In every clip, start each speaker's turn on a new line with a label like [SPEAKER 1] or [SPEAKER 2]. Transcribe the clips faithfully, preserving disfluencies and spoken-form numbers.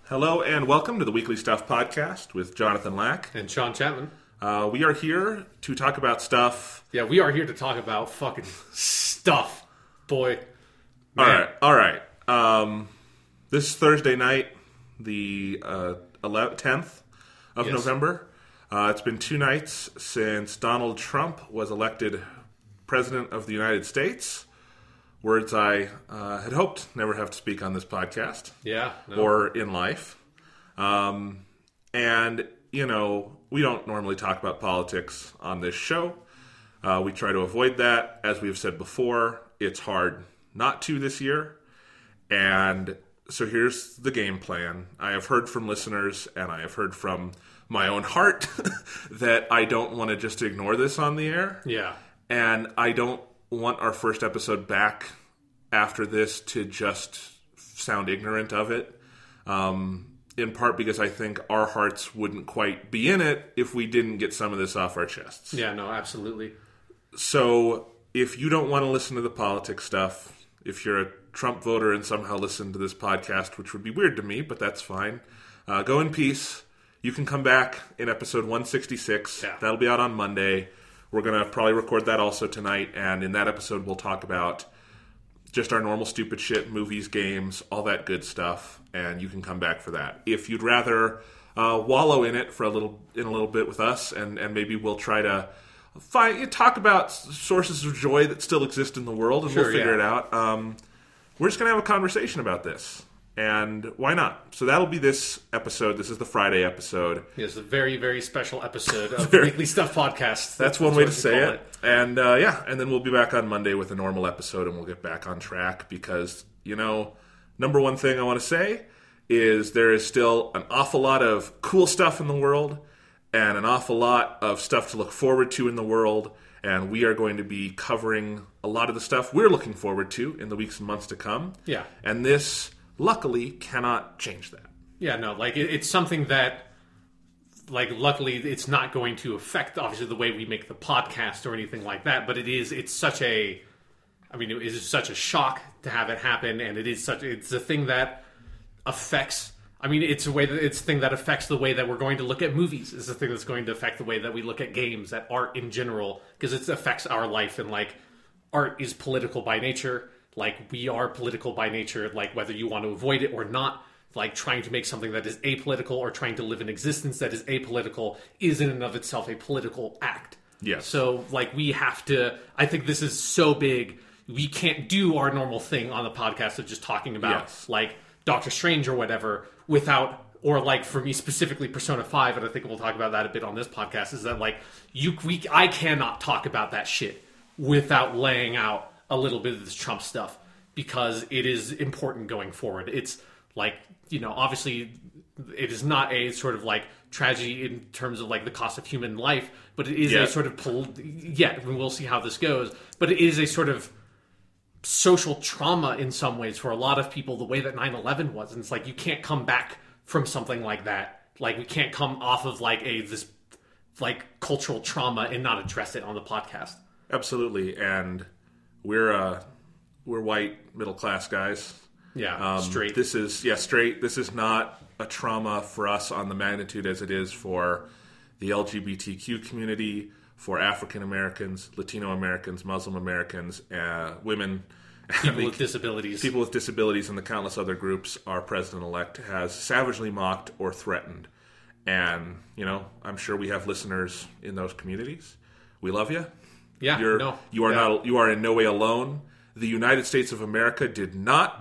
[SPEAKER 1] Hello and welcome to the Weekly Stuff Podcast with Jonathan Lack.
[SPEAKER 2] And Sean Chapman.
[SPEAKER 1] Uh, we are here to talk about stuff.
[SPEAKER 2] Yeah, we are here to talk about fucking stuff, boy.
[SPEAKER 1] Man.
[SPEAKER 2] Man.
[SPEAKER 1] All right, all right. Um, this is Thursday night, the uh, tenth of
[SPEAKER 2] Yes.
[SPEAKER 1] November. Uh, it's been two nights since Donald Trump was elected President of the United States. Words I uh, had hoped never have to speak on this podcast.
[SPEAKER 2] Yeah. No.
[SPEAKER 1] Or in life. Um, and, you know, we don't normally talk about politics on this show. Uh, we try to avoid that. As we've said before, it's hard not to this year. And so here's the game plan. I have heard from listeners, and I have heard from my own heart that I don't want to just ignore this on the air.
[SPEAKER 2] Yeah.
[SPEAKER 1] And I don't want our first episode back after this to just sound ignorant of it. Um, in part because I think our hearts wouldn't quite be in it if we didn't get some of this off our chests.
[SPEAKER 2] Yeah, no, absolutely.
[SPEAKER 1] So if you don't want to listen to the politics stuff, if you're a Trump voter and somehow listen to this podcast, which would be weird to me, but that's fine, uh, go in peace. You can come back in episode one sixty-six.
[SPEAKER 2] Yeah.
[SPEAKER 1] That'll be out on Monday. We're going to probably record that also tonight, and in that episode we'll talk about just our normal stupid shit, movies, games, all that good stuff, and you can come back for that. If you'd rather uh, wallow in it for a little in a little bit with us, and, and maybe we'll try to find, talk about sources of joy that still exist in the world, and
[SPEAKER 2] Sure,
[SPEAKER 1] we'll figure
[SPEAKER 2] yeah.
[SPEAKER 1] it out. Um, we're just going to have a conversation about this. And why not? So that'll be this episode. This is the Friday episode.
[SPEAKER 2] It's a very, very special episode of
[SPEAKER 1] Very-
[SPEAKER 2] the Weekly Stuff Podcast.
[SPEAKER 1] That's one way to
[SPEAKER 2] what we
[SPEAKER 1] say
[SPEAKER 2] call
[SPEAKER 1] it. And uh, yeah, and then we'll be back on Monday with a normal episode, and we'll get back on track because, you know, number one thing I want to say is there is still an awful lot of cool stuff in the world and an awful lot of stuff to look forward to in the world. And we are going to be covering a lot of the stuff we're looking forward to in the weeks and months to come.
[SPEAKER 2] Yeah.
[SPEAKER 1] And this, luckily, cannot change that.
[SPEAKER 2] Yeah, no, like, it, it's something that, like, luckily, it's not going to affect, obviously, the way we make the podcast or anything like that, but it is, it's such a, I mean, it is such a shock to have it happen, and it is such, it's a thing that affects, I mean, it's a way that, it's a thing that affects the way that we're going to look at movies. It's a thing that's going to affect the way that we look at games, at art in general, because it affects our life, and, like, art is political by nature. Like, we are political by nature, like, whether you want to avoid it or not. Like, trying to make something that is apolitical or trying to live an existence that is apolitical is in and of itself a political act.
[SPEAKER 1] Yes.
[SPEAKER 2] So, like, we have to, I think this is so big, we can't do our normal thing on the podcast of just talking about,
[SPEAKER 1] Yes.
[SPEAKER 2] like, Doctor Strange or whatever without, or, like, for me specifically, Persona five, and I think we'll talk about that a bit on this podcast, is that, like, you, we, I cannot talk about that shit without laying out a little bit of this Trump stuff, because it is important going forward. It's like, you know, obviously it is not a sort of like tragedy in terms of like the cost of human life, but it is
[SPEAKER 1] Yeah.
[SPEAKER 2] a sort of, pol- yeah, and we'll see how this goes, but it is a sort of social trauma in some ways for a lot of people, the way that nine eleven was. And it's like, you can't come back from something like that. Like, we can't come off of like a, this like cultural trauma and not address it on the podcast.
[SPEAKER 1] Absolutely. And we're uh, we're white middle class guys.
[SPEAKER 2] Yeah,
[SPEAKER 1] Um,
[SPEAKER 2] straight.
[SPEAKER 1] This is yeah straight. This is not a trauma for us on the magnitude as it is for the L G B T Q community, for African Americans, Latino Americans, Muslim Americans, uh, women,
[SPEAKER 2] People
[SPEAKER 1] the-
[SPEAKER 2] with disabilities.
[SPEAKER 1] people with disabilities, and the countless other groups our president-elect has savagely mocked or threatened. And you know, I'm sure we have listeners in those communities. We love you.
[SPEAKER 2] Yeah,
[SPEAKER 1] You're,
[SPEAKER 2] no.
[SPEAKER 1] You are
[SPEAKER 2] yeah.
[SPEAKER 1] not. You are in no way alone. The United States of America did not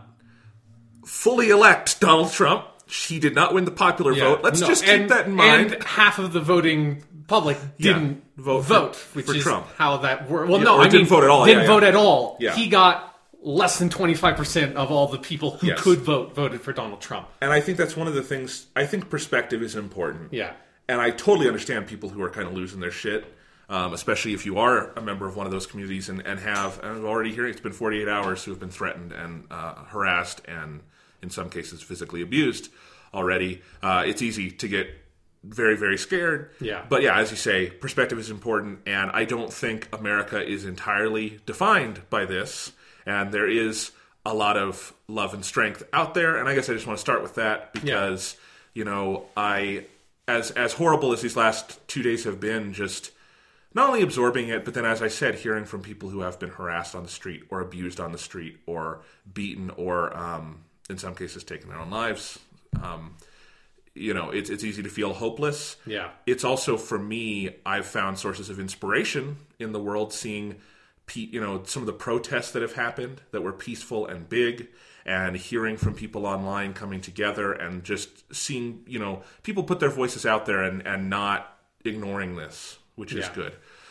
[SPEAKER 1] fully elect Donald Trump. He did not win the popular
[SPEAKER 2] Yeah,
[SPEAKER 1] vote. Let's
[SPEAKER 2] no,
[SPEAKER 1] just keep
[SPEAKER 2] and-
[SPEAKER 1] that in mind.
[SPEAKER 2] And half of the voting public
[SPEAKER 1] Yeah,
[SPEAKER 2] didn't
[SPEAKER 1] vote
[SPEAKER 2] vote,
[SPEAKER 1] for-
[SPEAKER 2] which
[SPEAKER 1] for
[SPEAKER 2] is
[SPEAKER 1] Trump.
[SPEAKER 2] how that worked. Well,
[SPEAKER 1] Yeah,
[SPEAKER 2] no,
[SPEAKER 1] or
[SPEAKER 2] I
[SPEAKER 1] didn't
[SPEAKER 2] mean,
[SPEAKER 1] vote at all.
[SPEAKER 2] Didn't
[SPEAKER 1] Yeah,
[SPEAKER 2] vote
[SPEAKER 1] yeah.
[SPEAKER 2] at all.
[SPEAKER 1] Yeah.
[SPEAKER 2] He got less than twenty-five percent of all the people who
[SPEAKER 1] Yes.
[SPEAKER 2] could vote voted for Donald Trump.
[SPEAKER 1] And I think that's one of the things. I think perspective is important.
[SPEAKER 2] Yeah.
[SPEAKER 1] And I totally understand people who are kind of losing their shit, um, especially if you are a member of one of those communities and, and have, and I'm already hearing it's been forty-eight hours who have been threatened and uh, harassed and in some cases physically abused already. Uh, it's easy to get very, very scared.
[SPEAKER 2] Yeah.
[SPEAKER 1] But yeah, as you say, perspective is important, and I don't think America is entirely defined by this. And there is a lot of love and strength out there. And I guess I just want to start with that because, yeah. you know, I, as as horrible as these last two days have been, just not only absorbing it, but then, as I said, hearing from people who have been harassed on the street or abused on the street or beaten or, um, in some cases, taken their own lives. Um, you know, it's it's easy to feel hopeless.
[SPEAKER 2] Yeah.
[SPEAKER 1] It's also, for me, I've found sources of inspiration in the world, seeing, you know, some of the protests that have happened that were peaceful and big, and hearing from people online coming together and just seeing, you know, people put their voices out there and, and not ignoring this, which is
[SPEAKER 2] yeah.
[SPEAKER 1] good.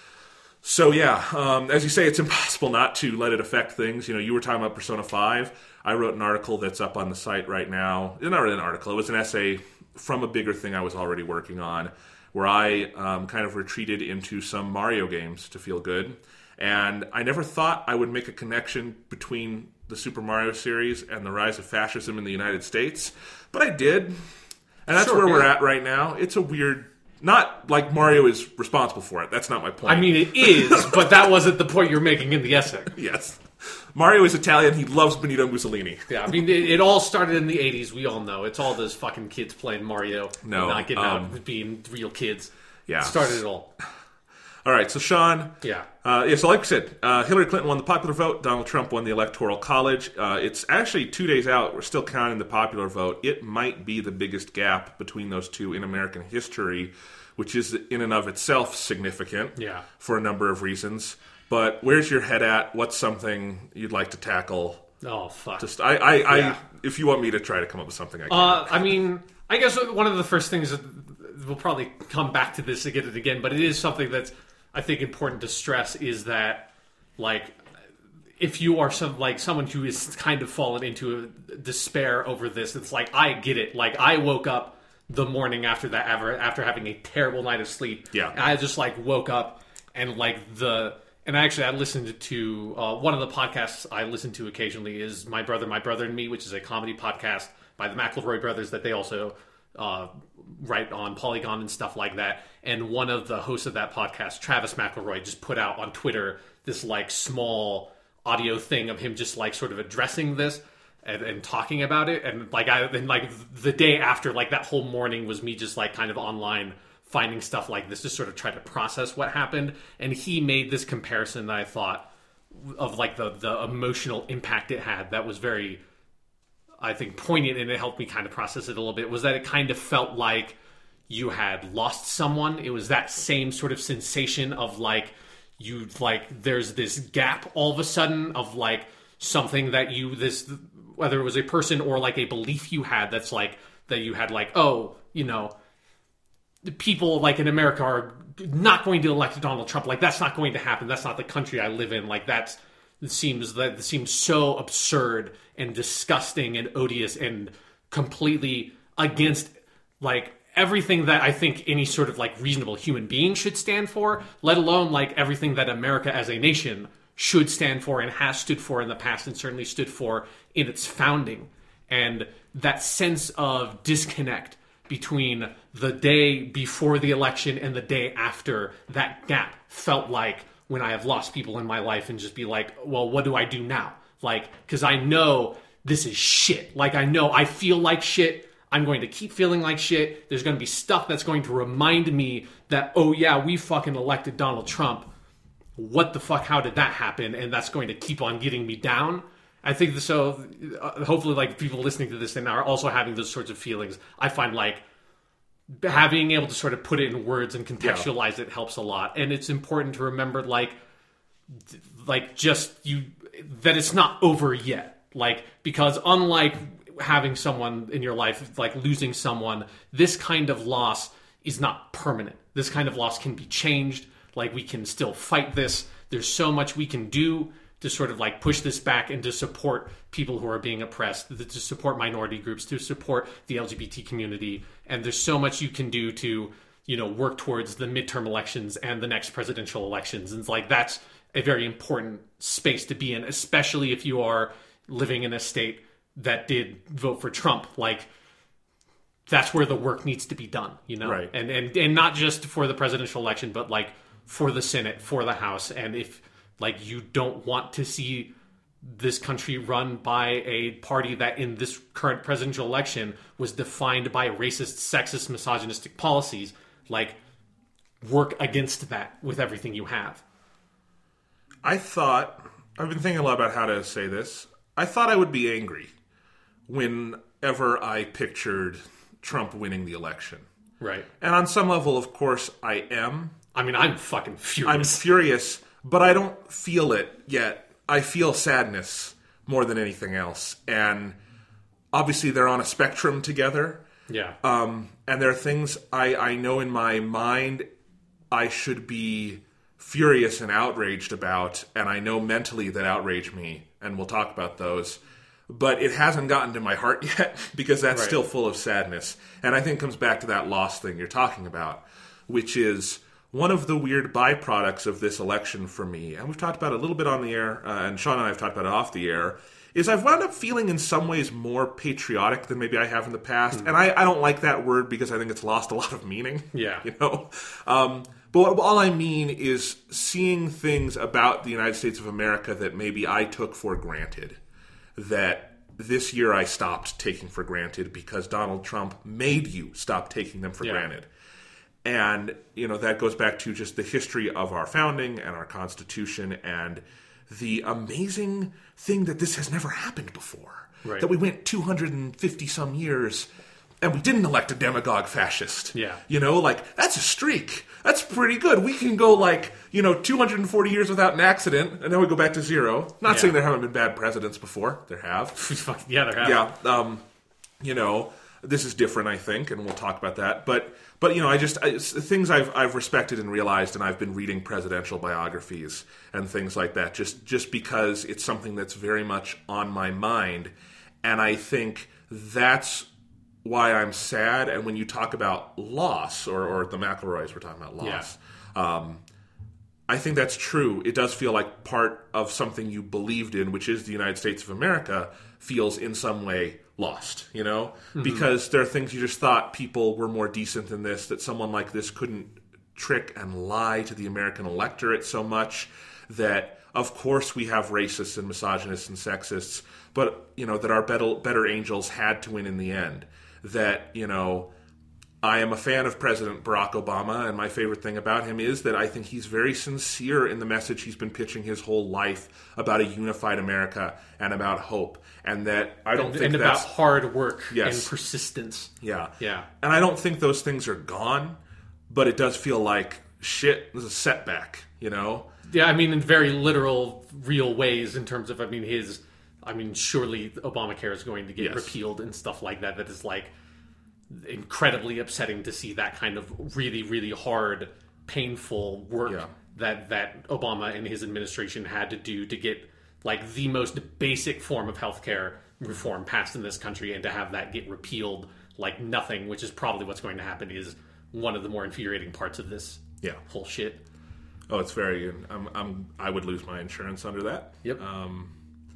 [SPEAKER 1] So, yeah, um, as you say, it's impossible not to let it affect things. You know, you were talking about Persona five. I wrote an article that's up on the site right now. Not really an article. It was an essay from a bigger thing I was already working on, where I um, kind of retreated into some Mario games to feel good. And I never thought I would make a connection between the Super Mario series and the rise of fascism in the United States. But I did. And that's
[SPEAKER 2] sure,
[SPEAKER 1] where
[SPEAKER 2] yeah.
[SPEAKER 1] we're at right now. It's a weird... Not like Mario is responsible for it. That's not my point.
[SPEAKER 2] I mean, it is, but that wasn't the point you're making in the essay.
[SPEAKER 1] Yes. Mario is Italian. He loves Benito Mussolini.
[SPEAKER 2] Yeah, I mean, it, it all started in the eighties. We all know. It's all those fucking kids playing Mario.
[SPEAKER 1] No,
[SPEAKER 2] and not getting
[SPEAKER 1] um,
[SPEAKER 2] out and being real kids.
[SPEAKER 1] Yeah.
[SPEAKER 2] It started it all.
[SPEAKER 1] All right, so Sean.
[SPEAKER 2] Yeah.
[SPEAKER 1] Uh, yeah, so like I said, uh, Hillary Clinton won the popular vote. Donald Trump won the Electoral College. Uh, it's actually two days out. We're still counting the popular vote. It might be the biggest gap between those two in American history, which is in and of itself significant
[SPEAKER 2] Yeah.
[SPEAKER 1] for a number of reasons. But where's your head at? What's something you'd like to tackle?
[SPEAKER 2] Oh, fuck.
[SPEAKER 1] Just I, I, I
[SPEAKER 2] Yeah.
[SPEAKER 1] if you want me to try to come up with something, I can.
[SPEAKER 2] Uh, I mean, I guess one of the first things that we'll probably come back to this again and again, but it is something that's I think important to stress is that, like, if you are some like someone who is kind of fallen into a despair over this, it's like I get it. Like I woke up the morning after that, after, after having a terrible night of sleep.
[SPEAKER 1] Yeah,
[SPEAKER 2] and I just like woke up and like the. And actually, I listened to uh, one of the podcasts I listen to occasionally is My Brother, My Brother and Me, which is a comedy podcast by the McElroy brothers that they also uh, write on Polygon and stuff like that. And one of the hosts of that podcast, Travis McElroy, just put out on Twitter this like small audio thing of him just like sort of addressing this and, and talking about it. And like I, and like the day after, like that whole morning was me just like kind of online finding stuff like this to sort of try to process what happened. And he made this comparison that I thought of like the, the emotional impact it had that was very, I think, poignant, and it helped me kind of process it a little bit, was that it kind of felt like you had lost someone. It was that same sort of sensation of like, you like, there's this gap all of a sudden of like something that you, this, whether it was a person or like a belief you had that's like, that you had like, oh, you know, people like in America are not going to elect Donald Trump. Like that's not going to happen. That's not the country I live in. Like that's it seems that it seems so absurd and disgusting and odious and completely against like everything that I think any sort of like reasonable human being should stand for, let alone like everything that America as a nation should stand for and has stood for in the past and certainly stood for in its founding. And that sense of disconnect between the day before the election and the day after, that gap felt like when I have lost people in my life and just be like, well, what do I do now? Like, because I know this is shit. Like, I know I feel like shit. I'm going to keep feeling like shit. There's going to be stuff that's going to remind me that, oh yeah, we fucking elected Donald Trump. What the fuck? How did that happen? And that's going to keep on getting me down. I think so. Uh, hopefully, like people listening to this and are also having those sorts of feelings. I find like having able to sort of put it in words and contextualize yeah. it helps a lot. And it's important to remember, like, like just you that it's not over yet. Like because unlike having someone in your life, like losing someone, this kind of loss is not permanent. This kind of loss can be changed. Like we can still fight this. There's so much we can do to sort of like push this back and to support people who are being oppressed, to support minority groups, to support the L G B T community. And there's so much you can do to, you know, work towards the midterm elections and the next presidential elections. And it's like, that's a very important space to be in, especially if you are living in a state that did vote for Trump. Like that's where the work needs to be done, you know?
[SPEAKER 1] Right.
[SPEAKER 2] And, and, and not just for the presidential election, but like for the Senate, for the House. And if, like, you don't want to see this country run by a party that in this current presidential election was defined by racist, sexist, misogynistic policies. Like, work against that with everything you have.
[SPEAKER 1] I thought, I've been thinking a lot about how to say this. I thought I would be angry whenever I pictured Trump winning the election.
[SPEAKER 2] Right.
[SPEAKER 1] And on some level, of course, I am.
[SPEAKER 2] I mean, I'm fucking furious.
[SPEAKER 1] I'm furious, but I don't feel it yet. I feel sadness more than anything else. And obviously they're on a spectrum together.
[SPEAKER 2] Yeah.
[SPEAKER 1] Um, and there are things I, I know in my mind I should be furious and outraged about, and I know mentally that outrage me, and we'll talk about those. But it hasn't gotten to my heart yet, because that's
[SPEAKER 2] right.
[SPEAKER 1] still full of sadness. And I think it comes back to that loss thing you're talking about, which is one of the weird byproducts of this election for me, and we've talked about it a little bit on the air, uh, and Sean and I have talked about it off the air, is I've wound up feeling in some ways more patriotic than maybe I have in the past. Mm. And I, I don't like that word because I think it's lost a lot of meaning.
[SPEAKER 2] Yeah.
[SPEAKER 1] You know? Um, but all I mean is seeing things about the United States of America that maybe I took for granted, that this year I stopped taking for granted because Donald Trump made you stop taking them for
[SPEAKER 2] yeah.
[SPEAKER 1] granted. And, you know, that goes back to just the history of our founding and our Constitution and the amazing thing that this has never happened before.
[SPEAKER 2] Right.
[SPEAKER 1] That we went two hundred fifty some years and we didn't elect a demagogue fascist.
[SPEAKER 2] Yeah.
[SPEAKER 1] You know, like, that's a streak. That's pretty good. We can go, like, you know, two hundred forty years without an accident, and then we go back to zero. Not
[SPEAKER 2] yeah.
[SPEAKER 1] saying there haven't been bad presidents before. There have.
[SPEAKER 2] yeah, there have.
[SPEAKER 1] Yeah. Um, you know, this is different, I think, and we'll talk about that. But, but you know, I just, I, things I've, I've respected and realized, and I've been reading presidential biographies and things like that, just, just because it's something that's very much on my mind. And I think that's why I'm sad. And when you talk about loss, or, or the McElroys were talking about loss, yeah. um, I think that's true. It does feel like part of something you believed in, which is the United States of America, feels in some way lost, you know? Mm-hmm. Because there are things you just thought people were more decent than this, that someone like this couldn't trick and lie to the American electorate so much, that of course we have racists and misogynists and sexists, but, you know, that our better, better angels had to win in the end. That, you know, I am a fan of President Barack Obama, and my favorite thing about him is that I think he's very sincere in the message he's been pitching his whole life about a unified America and about hope. And that I don't
[SPEAKER 2] and,
[SPEAKER 1] think
[SPEAKER 2] and
[SPEAKER 1] that's...
[SPEAKER 2] about hard work
[SPEAKER 1] yes.
[SPEAKER 2] and persistence.
[SPEAKER 1] Yeah.
[SPEAKER 2] Yeah.
[SPEAKER 1] And I don't think those things are gone, but it does feel like, shit, there's a setback, you know?
[SPEAKER 2] Yeah, I mean, in very literal, real ways in terms of, I mean, his... I mean, surely Obamacare is going to get
[SPEAKER 1] yes.
[SPEAKER 2] repealed and stuff like that. That is, like, incredibly upsetting to see that kind of really, really hard, painful work yeah. that, that Obama and his administration had to do to get, like, the most basic form of healthcare reform passed in this country, and to have that get repealed like nothing, which is probably what's going to happen, is one of the more infuriating parts of this
[SPEAKER 1] yeah.
[SPEAKER 2] whole shit.
[SPEAKER 1] Oh, it's very... I'm, I'm, I would lose my insurance under that.
[SPEAKER 2] Yep.
[SPEAKER 1] Um...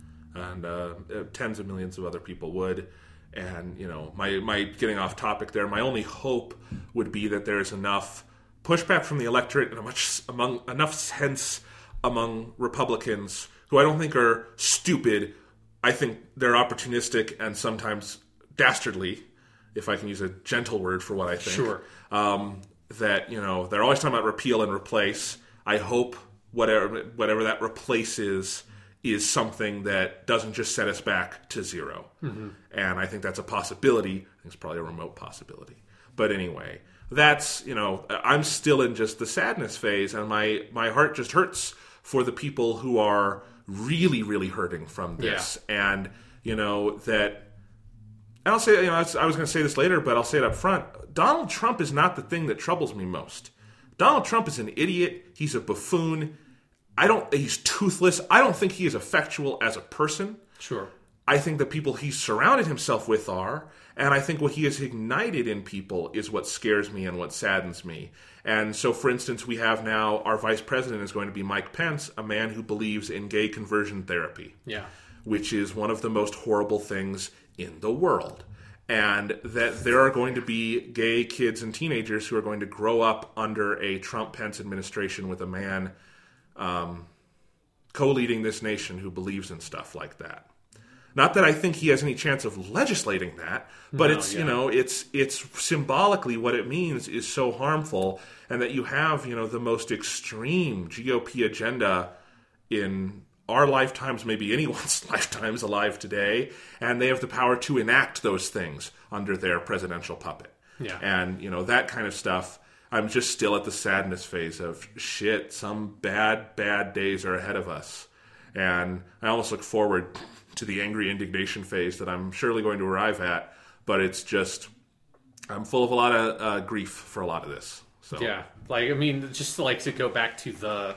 [SPEAKER 1] And uh, tens of millions of other people would. And, you know, my, my getting off topic there, my only hope would be that there's enough pushback from the electorate and a much among enough sense among Republicans, who I don't think are stupid. I think they're opportunistic and sometimes dastardly, if I can use a gentle word for what I think.
[SPEAKER 2] Sure.
[SPEAKER 1] Um, that, you know, they're always talking about repeal and replace. I hope whatever whatever that replace is, is something that doesn't just set us back to zero. Mm-hmm. And I think that's a possibility. I think it's probably a remote possibility. But anyway, that's, you know, I'm still in just the sadness phase, and my, my heart just hurts for the people who are really, really hurting from this. Yeah. And, you know, that, and I'll say, you know, I was, I was going to say this later, but I'll say it up front. Donald Trump is not the thing that troubles me most. Donald Trump is an idiot. He's a buffoon. I don't, he's toothless. I don't think he is effectual as a person.
[SPEAKER 2] Sure.
[SPEAKER 1] I think the people he's surrounded himself with are, and I think what he has ignited in people is what scares me and what saddens me. And so, for instance, we have now, our vice president is going to be Mike Pence, a man who believes in gay conversion therapy.
[SPEAKER 2] Yeah. Which
[SPEAKER 1] is one of the most horrible things in the world. And that there are going to be gay kids and teenagers who are going to grow up under a Trump-Pence administration with a man... Um, co-leading this nation who believes in stuff like that. Not that I think he has any chance of legislating that, but
[SPEAKER 2] No,
[SPEAKER 1] it's
[SPEAKER 2] yeah.
[SPEAKER 1] you know it's it's symbolically what it means is so harmful, and that you have you know the most extreme G O P agenda in our lifetimes, maybe anyone's lifetimes alive today, and they have the power to enact those things under their presidential puppet.
[SPEAKER 2] Yeah.
[SPEAKER 1] And you know that kind of stuff. I'm just still at the sadness phase of shit. Some bad bad days are ahead of us, and I almost look forward to the angry indignation phase that I'm surely going to arrive at, but it's just, I'm full of a lot of uh, grief for a lot of this. So
[SPEAKER 2] Yeah, like, I mean, just like to go back to the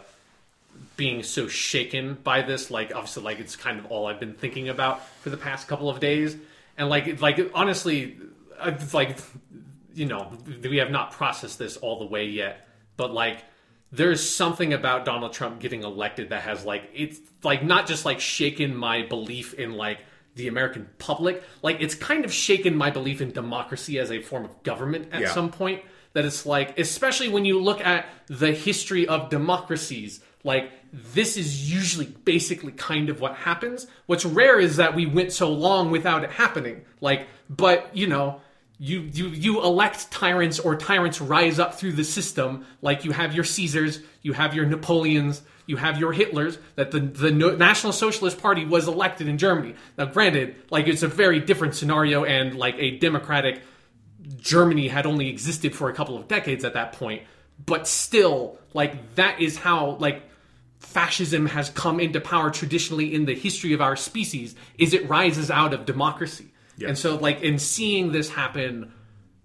[SPEAKER 2] being so shaken by this, like, obviously, like, it's kind of all I've been thinking about for the past couple of days. And, like, like honestly, it's like, you know, we have not processed this all the way yet, but, like, there's something about Donald Trump getting elected that has, like, it's, like, not just, like, shaken my belief in, like, the American public. Like, it's kind of shaken my belief in democracy as a form of government at
[SPEAKER 1] Yeah.
[SPEAKER 2] some point. That it's, like, especially when you look at the history of democracies, like, this is usually basically kind of what happens. What's rare is that we went so long without it happening. Like, but, you know... You, you you elect tyrants, or tyrants rise up through the system. Like, you have your Caesars, you have your Napoleons, you have your Hitlers. That the the No- National Socialist Party was elected in Germany. Now, granted, like, it's a very different scenario, and like a democratic Germany had only existed for a couple of decades at that point. But still, like, that is how like fascism has come into power traditionally in the history of our species. Is it rises out of democracy.
[SPEAKER 1] Yes.
[SPEAKER 2] And so, like, in seeing this happen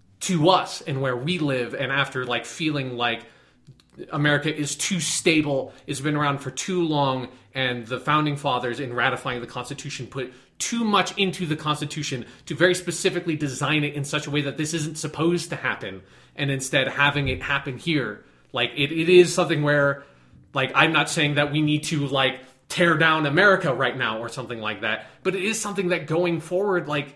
[SPEAKER 2] to us and where we live, and after, like, feeling like America is too stable, it's been around for too long, and the Founding Fathers, in ratifying the Constitution, put too much into the Constitution to very specifically design it in such a way that this isn't supposed to happen, and instead having it happen here. Like, it, it is something where, like, I'm not saying that we need to, like, tear down America right now or something like that, but it is something that going forward, like,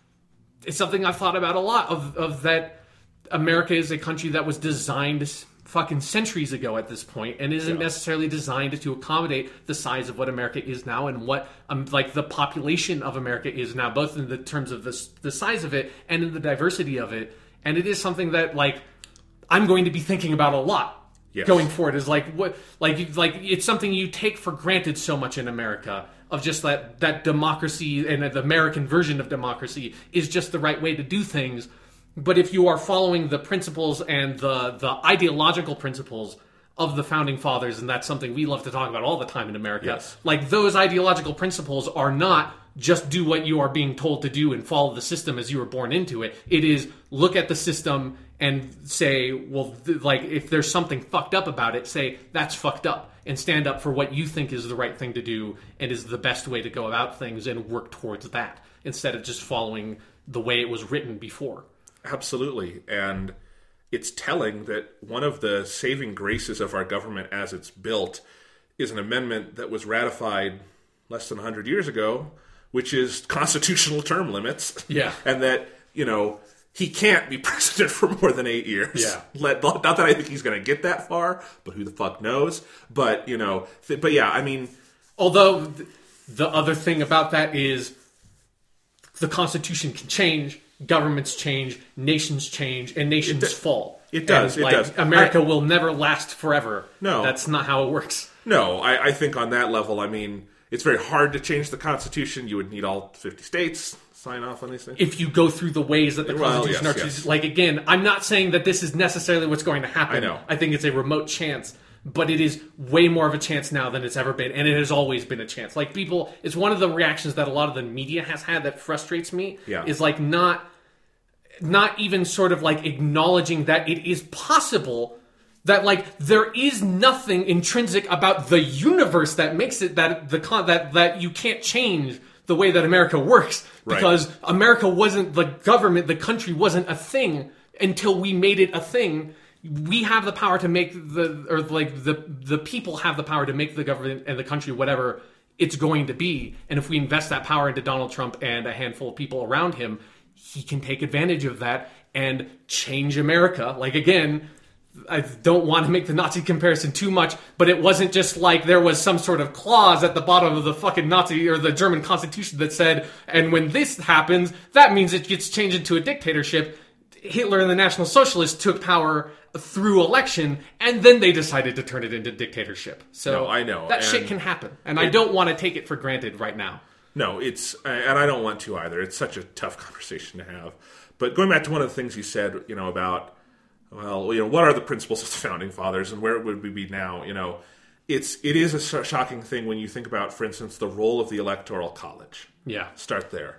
[SPEAKER 2] it's something I've thought about a lot of, of that America is a country that was designed fucking centuries ago at this point, and isn't
[SPEAKER 1] Yeah.
[SPEAKER 2] necessarily designed to accommodate the size of what America is now, and what um, like the population of America is now, both in the terms of the, the size of it and in the diversity of it. And it is something that, like, I'm going to be thinking about a lot.
[SPEAKER 1] Yes.
[SPEAKER 2] Going forward is like what like like it's something you take for granted so much in America, of just that that democracy and the American version of democracy is just the right way to do things. But if you are following the principles and the the ideological principles of the Founding Fathers, and that's something we love to talk about all the time in America,
[SPEAKER 1] Yes.
[SPEAKER 2] like, those ideological principles are not just do what you are being told to do and follow the system as you were born into it. It is look at the system and say, well, th- like, if there's something fucked up about it, say, that's fucked up, and stand up for what you think is the right thing to do and is the best way to go about things, and work towards that, instead of just following the way it was written before.
[SPEAKER 1] Absolutely. And it's telling that one of the saving graces of our government as it's built is an amendment that was ratified less than one hundred years ago, which is constitutional term limits.
[SPEAKER 2] Yeah.
[SPEAKER 1] And that, you know, he can't be president for more than eight years.
[SPEAKER 2] Yeah.
[SPEAKER 1] Let, not that I think he's going to get that far, but who the fuck knows? But, you know, th- but yeah, I mean...
[SPEAKER 2] Although, th- the other thing about that is the Constitution can change, governments change, nations change, and nations
[SPEAKER 1] It do-
[SPEAKER 2] fall.
[SPEAKER 1] it does,
[SPEAKER 2] And,
[SPEAKER 1] it
[SPEAKER 2] like,
[SPEAKER 1] does.
[SPEAKER 2] America
[SPEAKER 1] I-
[SPEAKER 2] will never last forever.
[SPEAKER 1] No.
[SPEAKER 2] That's not how it works.
[SPEAKER 1] No, I, I think on that level, I mean, it's very hard to change the Constitution. You would need all fifty states sign off on these things.
[SPEAKER 2] If you go through the ways that the
[SPEAKER 1] Well,
[SPEAKER 2] Constitution
[SPEAKER 1] yes,
[SPEAKER 2] are,
[SPEAKER 1] yes.
[SPEAKER 2] like, again, I'm not saying that this is necessarily what's going to happen.
[SPEAKER 1] I know.
[SPEAKER 2] I think it's a remote chance, but it is way more of a chance now than it's ever been, and it has always been a chance. Like, people, it's one of the reactions that a lot of the media has had that frustrates me.
[SPEAKER 1] Yeah.
[SPEAKER 2] Is like not, not even sort of like acknowledging that it is possible. That, like, there is nothing intrinsic about the universe that makes it that the con- that that you can't change the way that America works,
[SPEAKER 1] Right.
[SPEAKER 2] because America wasn't the government, the country wasn't a thing until we made it a thing. We have the power to make the or like the the people have the power to make the government and the country whatever it's going to be. And if we invest that power into Donald Trump and a handful of people around him, he can take advantage of that and change America. Like, again, I don't want to make the Nazi comparison too much, but it wasn't just like there was some sort of clause at the bottom of the fucking Nazi or the German Constitution that said, and when this happens, that means it gets changed into a dictatorship. Hitler and the National Socialists took power through election, and then they decided to turn it into dictatorship. So
[SPEAKER 1] No, I know,
[SPEAKER 2] that
[SPEAKER 1] and
[SPEAKER 2] shit can happen, and I
[SPEAKER 1] it-
[SPEAKER 2] don't want to take it for granted right now.
[SPEAKER 1] No, it's, and I don't want to either. It's such a tough conversation to have. But going back to one of the things you said, you know, about, well, you know, what are the principles of the Founding Fathers and where would we be now? You know, it's, it is a sh- shocking thing when you think about, for instance, the role of the Electoral College.
[SPEAKER 2] Yeah.
[SPEAKER 1] Start there.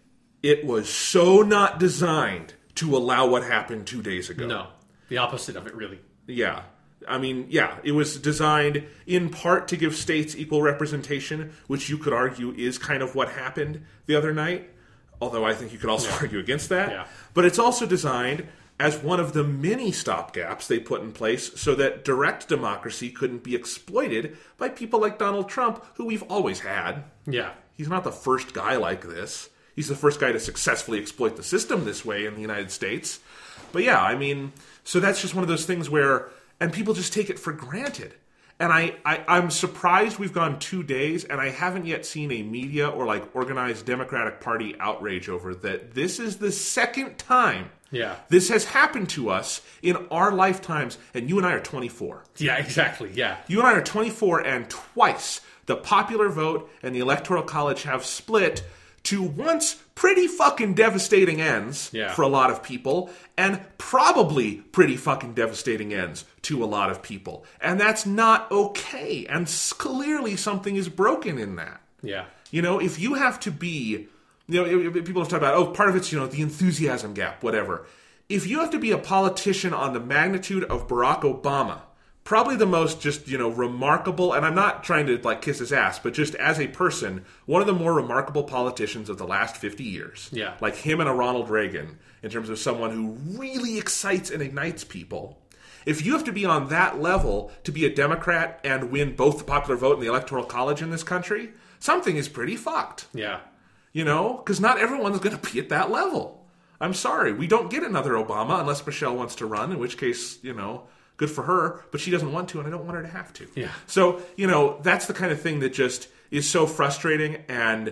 [SPEAKER 1] It was so not designed to allow what happened two days ago.
[SPEAKER 2] No, the opposite of it, really.
[SPEAKER 1] Yeah. I mean, yeah, it was designed in part to give states equal representation, which you could argue is kind of what happened the other night, although I think you could also
[SPEAKER 2] Yeah.
[SPEAKER 1] argue against that.
[SPEAKER 2] Yeah.
[SPEAKER 1] But it's also designed as one of the many stopgaps they put in place so that direct democracy couldn't be exploited by people like Donald Trump, who we've always had.
[SPEAKER 2] Yeah.
[SPEAKER 1] He's not the first guy like this. He's the first guy to successfully exploit the system this way in the United States. But yeah, I mean, so that's just one of those things where, and people just take it for granted. And I, I, I'm surprised we've gone two days and I haven't yet seen a media or like organized Democratic Party outrage over that. This is the second time
[SPEAKER 2] Yeah.
[SPEAKER 1] this has happened to us in our lifetimes, and you and I are twenty-four.
[SPEAKER 2] Yeah, exactly. Yeah.
[SPEAKER 1] You and I are twenty-four, and twice the popular vote and the Electoral College have split to once pretty fucking devastating ends
[SPEAKER 2] Yeah.
[SPEAKER 1] for a lot of people, and probably pretty fucking devastating ends to a lot of people. And that's not okay. And s- clearly something is broken in that.
[SPEAKER 2] Yeah.
[SPEAKER 1] You know, if you have to be, you know, if- if people have talked about, oh, part of it's, you know, the enthusiasm gap, whatever. If you have to be a politician on the magnitude of Barack Obama, probably the most just, you know, remarkable, and I'm not trying to like kiss his ass, but just as a person, one of the more remarkable politicians of the last fifty years.
[SPEAKER 2] Yeah.
[SPEAKER 1] Like him and a Ronald Reagan, in terms of someone who really excites and ignites people. If you have to be on that level to be a Democrat and win both the popular vote and the Electoral College in this country, something is pretty fucked.
[SPEAKER 2] Yeah.
[SPEAKER 1] You know? Because not everyone's going to be at that level. I'm sorry. We don't get another Obama unless Michelle wants to run, in which case, you know, good for her, but she doesn't want to, and I don't want her to have to.
[SPEAKER 2] Yeah.
[SPEAKER 1] So, you know, that's the kind of thing that just is so frustrating. And,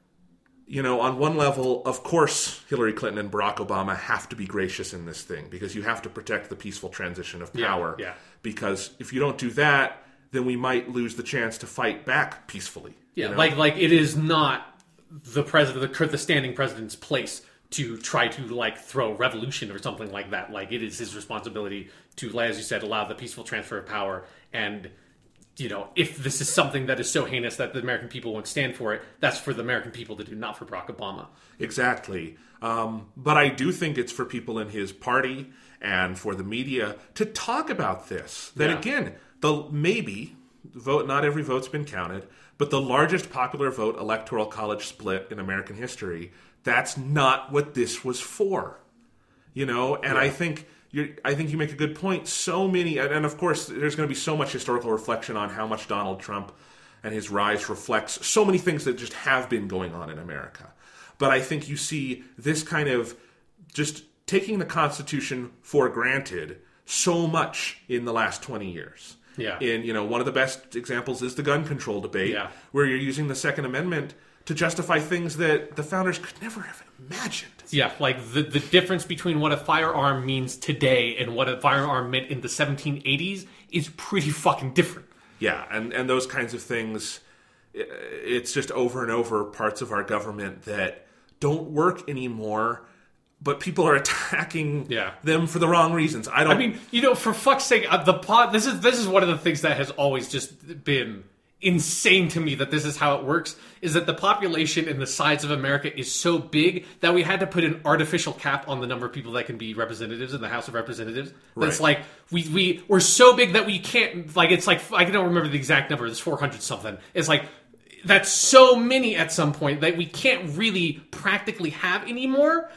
[SPEAKER 1] you know, on one level, of course, Hillary Clinton and Barack Obama have to be gracious in this thing because you have to protect the peaceful transition of
[SPEAKER 2] Yeah,
[SPEAKER 1] power.
[SPEAKER 2] yeah.
[SPEAKER 1] Because if you don't do that, then we might lose the chance to fight back peacefully.
[SPEAKER 2] Yeah,
[SPEAKER 1] you know?
[SPEAKER 2] like like it is not the president, the, the standing president's place to try to like throw revolution or something like that. Like it is his responsibility to, as you said, allow the peaceful transfer of power. And you know, if this is something that is so heinous that the American people won't stand for it, that's for the American people to do, not for Barack Obama.
[SPEAKER 1] Exactly. Um, but I do think it's for people in his party and for the media to talk about this. That
[SPEAKER 2] Yeah.
[SPEAKER 1] again, the maybe vote. Not every vote's been counted, but the largest popular vote electoral college split in American history. That's not what this was for. You know, and
[SPEAKER 2] Yeah.
[SPEAKER 1] I think. You're, I think you make a good point. So many, and, and of course, there's going to be so much historical reflection on how much Donald Trump and his rise reflects so many things that just have been going on in America. But I think you see this kind of just taking the Constitution for granted so much in the last twenty years.
[SPEAKER 2] Yeah.
[SPEAKER 1] In, you know, one of the best examples is the gun control debate,
[SPEAKER 2] Yeah.
[SPEAKER 1] where you're using the Second Amendment to justify things that the founders could never have imagined.
[SPEAKER 2] Yeah, like the, the difference between what a firearm means today and what a firearm meant in the seventeen eighties is pretty fucking different.
[SPEAKER 1] Yeah, and, and those kinds of things, i- it's just over and over parts of our government that don't work anymore, but people are attacking
[SPEAKER 2] Yeah.
[SPEAKER 1] them for the wrong reasons. I don't.
[SPEAKER 2] I mean, you know, for fuck's sake, uh, the pod. This is this is one of the things that has always just been insane to me. That this is how it works. Is that the population and the size of America is so big that we had to put an artificial cap on the number of people that can be representatives in the House of Representatives. But it's
[SPEAKER 1] Right.
[SPEAKER 2] like we we we're so big that we can't. Like it's like I don't remember the exact number. It's four hundred something. It's like that's so many at some point that we can't really practically have anymore.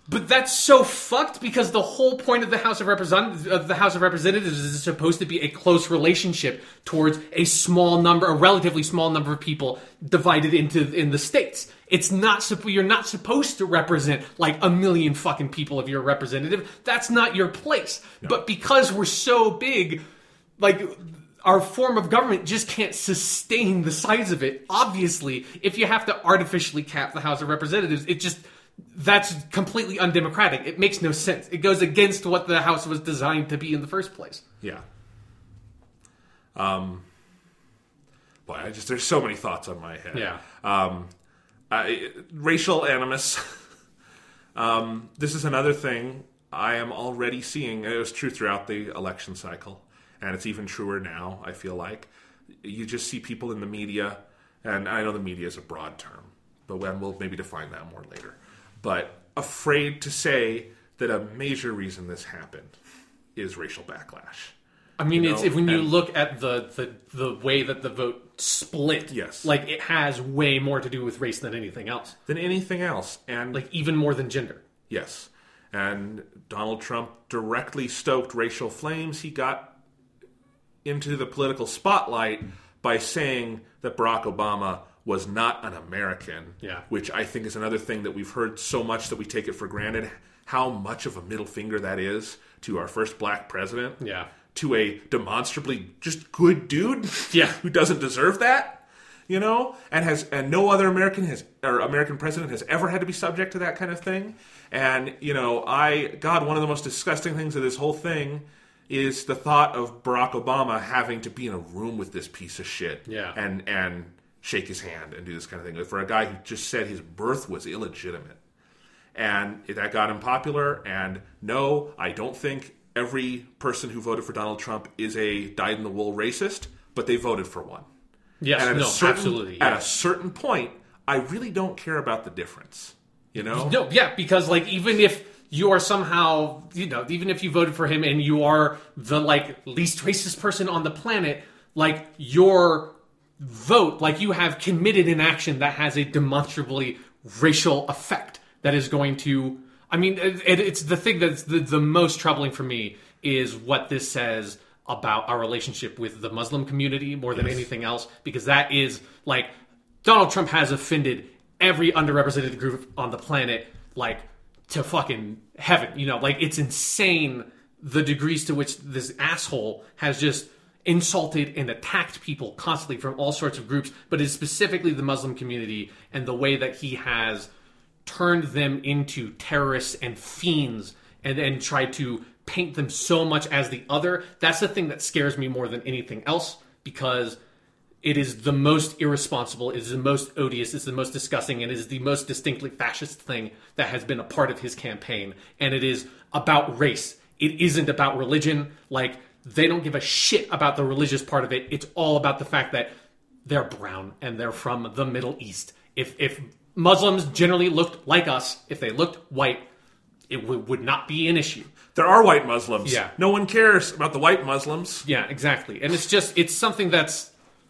[SPEAKER 2] But that's so fucked because the whole point of the House of Representatives, of the House of Representatives is it's supposed to be a close relationship towards a small number, a relatively small number of people divided into in the states. It's not you're not supposed to represent like a million fucking people if you're a representative. That's not your place. No. But because we're so big, like our form of government just can't sustain the size of it. Obviously, if you have to artificially cap the House of Representatives, it just that's completely undemocratic. It makes no sense. It goes against what the House was designed to be in the first place.
[SPEAKER 1] Yeah. Um. Boy, I just there's so many thoughts on my head.
[SPEAKER 2] Yeah.
[SPEAKER 1] Um. I, racial animus. um. This is another thing I am already seeing. It was true throughout the election cycle, and it's even truer now. I feel like you just see people in the media, and I know the media is a broad term, but we'll maybe define that more later. But afraid to say that a major reason this happened is racial backlash.
[SPEAKER 2] I mean,
[SPEAKER 1] you
[SPEAKER 2] it's
[SPEAKER 1] know?
[SPEAKER 2] if when you
[SPEAKER 1] and,
[SPEAKER 2] look at the, the the way that the vote split,
[SPEAKER 1] yes,
[SPEAKER 2] like it has way more to do with race than anything else.
[SPEAKER 1] Than anything else, and
[SPEAKER 2] like even more than gender.
[SPEAKER 1] Yes, and Donald Trump directly stoked racial flames. He got into the political spotlight by saying that Barack Obama was not an American,
[SPEAKER 2] yeah.
[SPEAKER 1] which I think is another thing that we've heard so much that we take it for granted, how much of a middle finger that is to our first black president,
[SPEAKER 2] yeah.
[SPEAKER 1] to a demonstrably just good dude
[SPEAKER 2] yeah.
[SPEAKER 1] who doesn't deserve that, you know, and has and no other American has or American president has ever had to be subject to that kind of thing. And, you know, I, God, one of the most disgusting things of this whole thing is the thought of Barack Obama having to be in a room with this piece of shit
[SPEAKER 2] yeah.
[SPEAKER 1] and and shake his hand and do this kind of thing. For a guy who just said his birth was illegitimate. And that got him popular. And no, I don't think every person who voted for Donald Trump is a dyed-in-the-wool racist, but they voted for one.
[SPEAKER 2] Yes,
[SPEAKER 1] and at
[SPEAKER 2] no,
[SPEAKER 1] a certain,
[SPEAKER 2] absolutely. Yeah.
[SPEAKER 1] At a certain point, I really don't care about the difference. You know?
[SPEAKER 2] No, yeah, because like even if you are somehow, you know, even if you voted for him and you are the like least racist person on the planet, like your vote, like you have committed an action that has a demonstrably racial effect that is going to, I mean, it, it's the thing that's the, the most troubling for me is what this says about our relationship with the Muslim community more than yes. anything else, because that is like Donald Trump has offended every underrepresented group on the planet, like to fucking heaven, you know, like it's insane the degrees to which this asshole has just insulted and attacked people constantly from all sorts of groups, but it's specifically the Muslim community and the way that he has turned them into terrorists and fiends and then tried to paint them so much as the other. That's the thing that scares me more than anything else, because it is the most irresponsible, it is the most odious, it's the most disgusting, and it is the most distinctly fascist thing that has been a part of his campaign. And it is about race. It isn't about religion. Like, they don't give a shit about the religious part of it. It's all about the fact that they're brown and they're from the Middle East. If if Muslims generally looked like us, if they looked white, it w- would not be an issue.
[SPEAKER 1] There are white Muslims.
[SPEAKER 2] Yeah.
[SPEAKER 1] No one cares about the white Muslims.
[SPEAKER 2] Yeah, exactly. And it's just, it's something that's,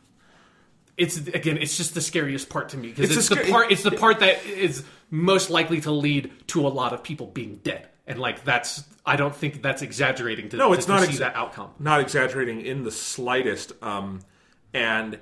[SPEAKER 2] it's, again, it's just the scariest part to me. Because it's, it's the part, it's the part that is most likely to lead to a lot of people being dead. And like that's, I don't think that's exaggerating to,
[SPEAKER 1] no,
[SPEAKER 2] to,
[SPEAKER 1] it's
[SPEAKER 2] to
[SPEAKER 1] not
[SPEAKER 2] see
[SPEAKER 1] ex-
[SPEAKER 2] that outcome.
[SPEAKER 1] Not exaggerating in the slightest. Um, and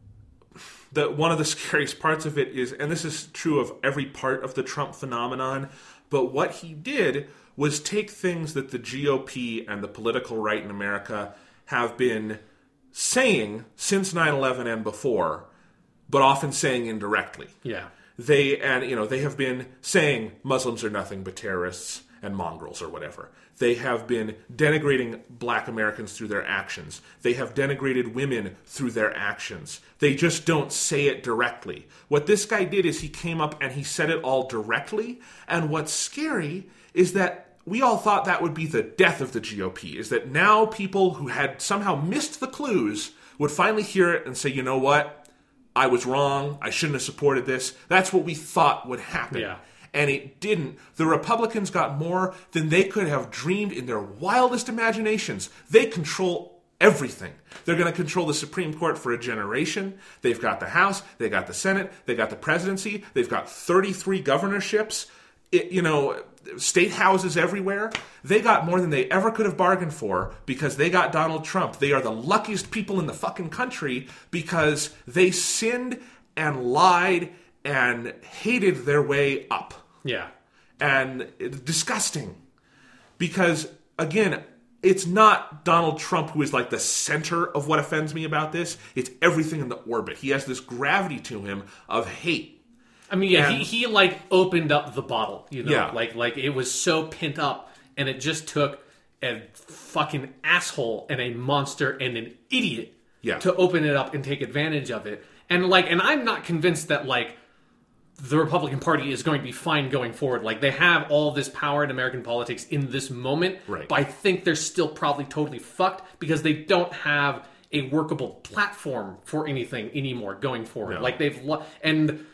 [SPEAKER 1] the one of the scariest parts of it is, and this is true of every part of the Trump phenomenon, but what he did was take things that the G O P and the political right in America have been saying since nine eleven and before, but often saying indirectly.
[SPEAKER 2] Yeah.
[SPEAKER 1] They, and you know, they have been saying Muslims are nothing but terrorists and mongrels or whatever. They have been denigrating black Americans through their actions. They have denigrated women through their actions. They just don't say it directly. What this guy did is he came up and he said it all directly. And what's scary is that we all thought that would be the death of the G O P, is that now people who had somehow missed the clues would finally hear it and say, you know what? I was wrong. I shouldn't have supported this. That's what we thought would happen.
[SPEAKER 2] Yeah.
[SPEAKER 1] And it didn't. The Republicans got more than they could have dreamed in their wildest imaginations. They control everything. They're going to control the Supreme Court for a generation. They've got the House. They got the Senate. They got the presidency. They've got thirty-three governorships. It, you know, state houses everywhere. They got more than they ever could have bargained for because they got Donald Trump. They are the luckiest people in the fucking country because they sinned and lied and hated their way up.
[SPEAKER 2] Yeah.
[SPEAKER 1] And it's disgusting. Because, again, it's not Donald Trump who is like the center of what offends me about this. It's everything in the orbit. He has this gravity to him of hate.
[SPEAKER 2] I mean, yeah,
[SPEAKER 1] and,
[SPEAKER 2] he, he like opened up the bottle, you know,
[SPEAKER 1] yeah.
[SPEAKER 2] like like it was so pent up, and it just took a fucking asshole and a monster and an idiot
[SPEAKER 1] yeah.
[SPEAKER 2] to open it up and take advantage of it. And like, and I'm not convinced that like the Republican Party is going to be fine going forward. Like, they have all this power in American politics in this moment,
[SPEAKER 1] right.
[SPEAKER 2] but I think they're still probably totally fucked because they don't have a workable platform for anything anymore going forward.
[SPEAKER 1] No.
[SPEAKER 2] Like they've lo- and.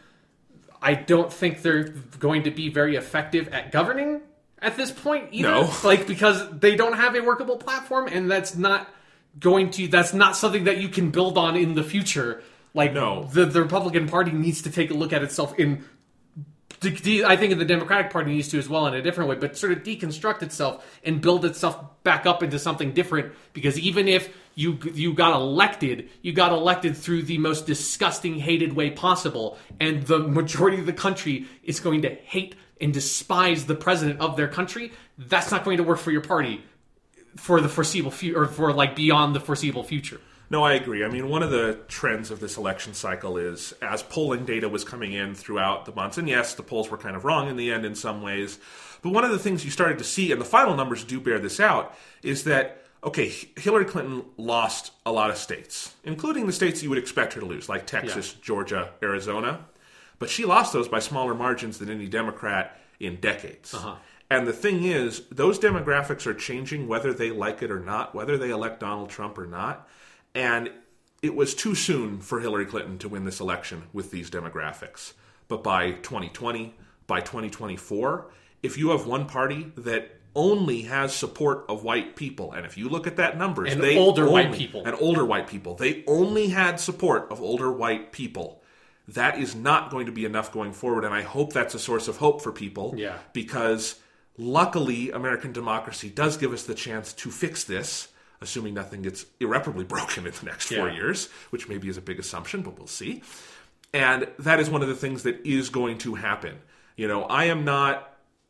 [SPEAKER 2] I don't think they're going to be very effective at governing at this point either.
[SPEAKER 1] No.
[SPEAKER 2] Like, because they don't have a workable platform, and that's not going to, that's not something that you can build on in the future. Like,
[SPEAKER 1] no.
[SPEAKER 2] the, the Republican Party needs to take a look at itself in, de- de- I think the Democratic Party needs to as well in a different way, but sort of deconstruct itself and build itself back up into something different, because even if You you got elected. You got elected through the most disgusting, hated way possible, and the majority of the country is going to hate and despise the president of their country. That's not going to work for your party for the foreseeable future, or for like beyond the foreseeable future.
[SPEAKER 1] No, I agree. I mean, one of the trends of this election cycle is as polling data was coming in throughout the months, and yes, the polls were kind of wrong in the end in some ways, but one of the things you started to see, and the final numbers do bear this out, is that okay, Hillary Clinton lost a lot of states, including the states you would expect her to lose, like Texas, yeah. Georgia, Arizona. But she lost those by smaller margins than any Democrat in decades.
[SPEAKER 2] Uh-huh.
[SPEAKER 1] And the thing is, those demographics are changing whether they like it or not, whether they elect Donald Trump or not. And it was too soon for Hillary Clinton to win this election with these demographics. But by twenty twenty, by twenty twenty-four, if you have one party that only has support of white people, and if you look at that numbers,
[SPEAKER 2] and
[SPEAKER 1] they
[SPEAKER 2] older
[SPEAKER 1] only,
[SPEAKER 2] white people,
[SPEAKER 1] and older white people, they only had support of older white people. That is not going to be enough going forward, and I hope that's a source of hope for people.
[SPEAKER 2] Yeah.
[SPEAKER 1] Because luckily, American democracy does give us the chance to fix this, assuming nothing gets irreparably broken in the next four
[SPEAKER 2] yeah.
[SPEAKER 1] years, which maybe is a big assumption, but we'll see. And that is one of the things that is going to happen. You know, I am not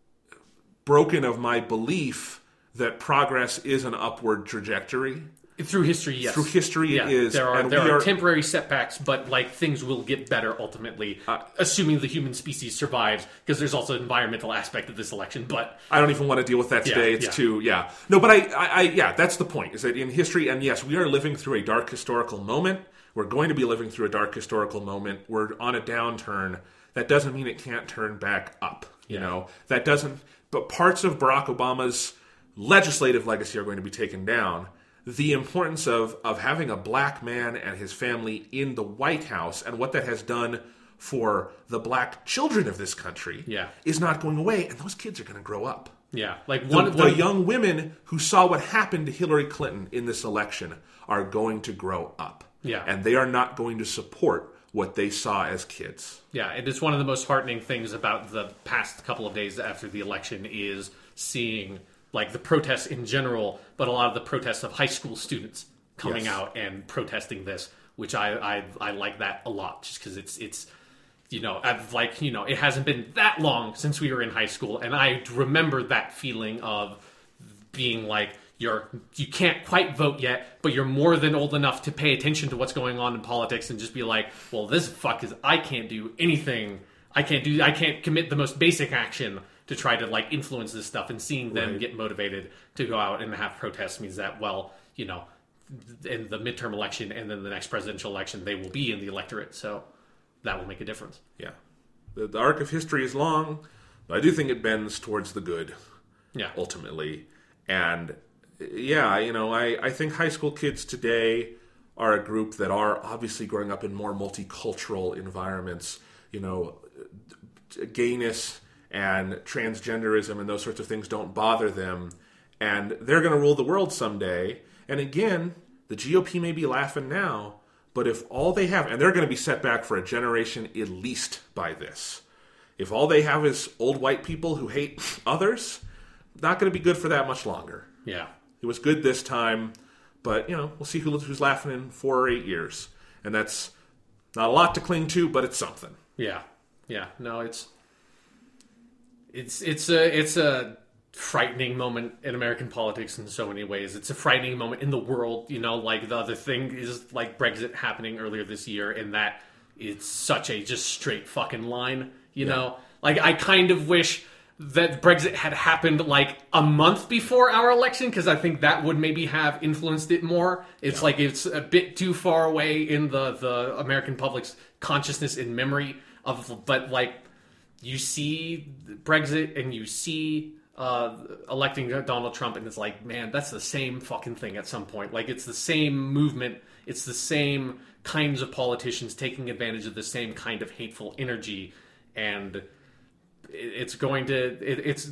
[SPEAKER 1] broken of my belief that progress is an upward trajectory.
[SPEAKER 2] Through history, yes.
[SPEAKER 1] Through history,
[SPEAKER 2] yeah,
[SPEAKER 1] it is.
[SPEAKER 2] There are,
[SPEAKER 1] and
[SPEAKER 2] there
[SPEAKER 1] we
[SPEAKER 2] are,
[SPEAKER 1] are
[SPEAKER 2] temporary setbacks, but like things will get better ultimately, uh, assuming the human species survives, because there's also an environmental aspect of this election. But
[SPEAKER 1] I don't even want to deal with that today.
[SPEAKER 2] Yeah,
[SPEAKER 1] it's
[SPEAKER 2] yeah.
[SPEAKER 1] too, yeah. No, but I, I, I, yeah, that's the point, is that in history, and yes, we are living through a dark historical moment. We're going to be living through a dark historical moment. We're on a downturn. That doesn't mean it can't turn back up. You
[SPEAKER 2] yeah.
[SPEAKER 1] know, that doesn't, but parts of Barack Obama's legislative legacy are going to be taken down. The importance of, of having a black man and his family in the White House and what that has done for the black children of this country
[SPEAKER 2] yeah.
[SPEAKER 1] is not going away, and those kids are going to grow up.
[SPEAKER 2] Yeah, like one
[SPEAKER 1] the,
[SPEAKER 2] of the,
[SPEAKER 1] the young women who saw what happened to Hillary Clinton in this election are going to grow up.
[SPEAKER 2] Yeah.
[SPEAKER 1] And they are not going to support what they saw as kids.
[SPEAKER 2] Yeah, it is one of the most heartening things about the past couple of days after the election is seeing like the protests in general, but a lot of the protests of high school students coming
[SPEAKER 1] yes.
[SPEAKER 2] out and protesting this, which I, I I like that a lot, just because it's it's you know I've like you know it hasn't been that long since we were in high school, and I remember that feeling of being like you're you can't quite vote yet, but you're more than old enough to pay attention to what's going on in politics and just be like, well, this fuck is I can't do anything. I can't do I can't commit the most basic action to try to like influence this stuff, and seeing them
[SPEAKER 1] right.
[SPEAKER 2] get motivated to go out and have protests means that, well, you know, in the midterm election and then the next presidential election, they will be in the electorate. So that will make a difference.
[SPEAKER 1] Yeah. The, the arc of history is long, but I do think it bends towards the good.
[SPEAKER 2] Yeah.
[SPEAKER 1] Ultimately. And yeah, you know, I, I think high school kids today are a group that are obviously growing up in more multicultural environments. You know, gayness and transgenderism and those sorts of things don't bother them. And they're going to rule the world someday. And again, the G O P may be laughing now, but if all they have, and they're going to be set back for a generation at least by this. If all they have is old white people who hate others, not going to be good for that much longer.
[SPEAKER 2] Yeah.
[SPEAKER 1] It was good this time, but, you know, we'll see who, who's laughing in four or eight years. And that's not a lot to cling to, but it's something.
[SPEAKER 2] Yeah. Yeah. No, it's it's it's a it's a frightening moment in American politics in so many ways. It's a frightening moment in the world. You know, like the other thing is like Brexit happening earlier this year, and that it's such a just straight fucking line. You yeah. know, like I kind of wish that Brexit had happened like a month before our election, because I think that would maybe have influenced it more. It's yeah. like it's a bit too far away in the, the American public's consciousness and memory of, but like you see Brexit and you see uh, electing Donald Trump, and it's like, man, that's the same fucking thing at some point. Like it's the same movement. It's the same kinds of politicians taking advantage of the same kind of hateful energy. And it's going to, it, it's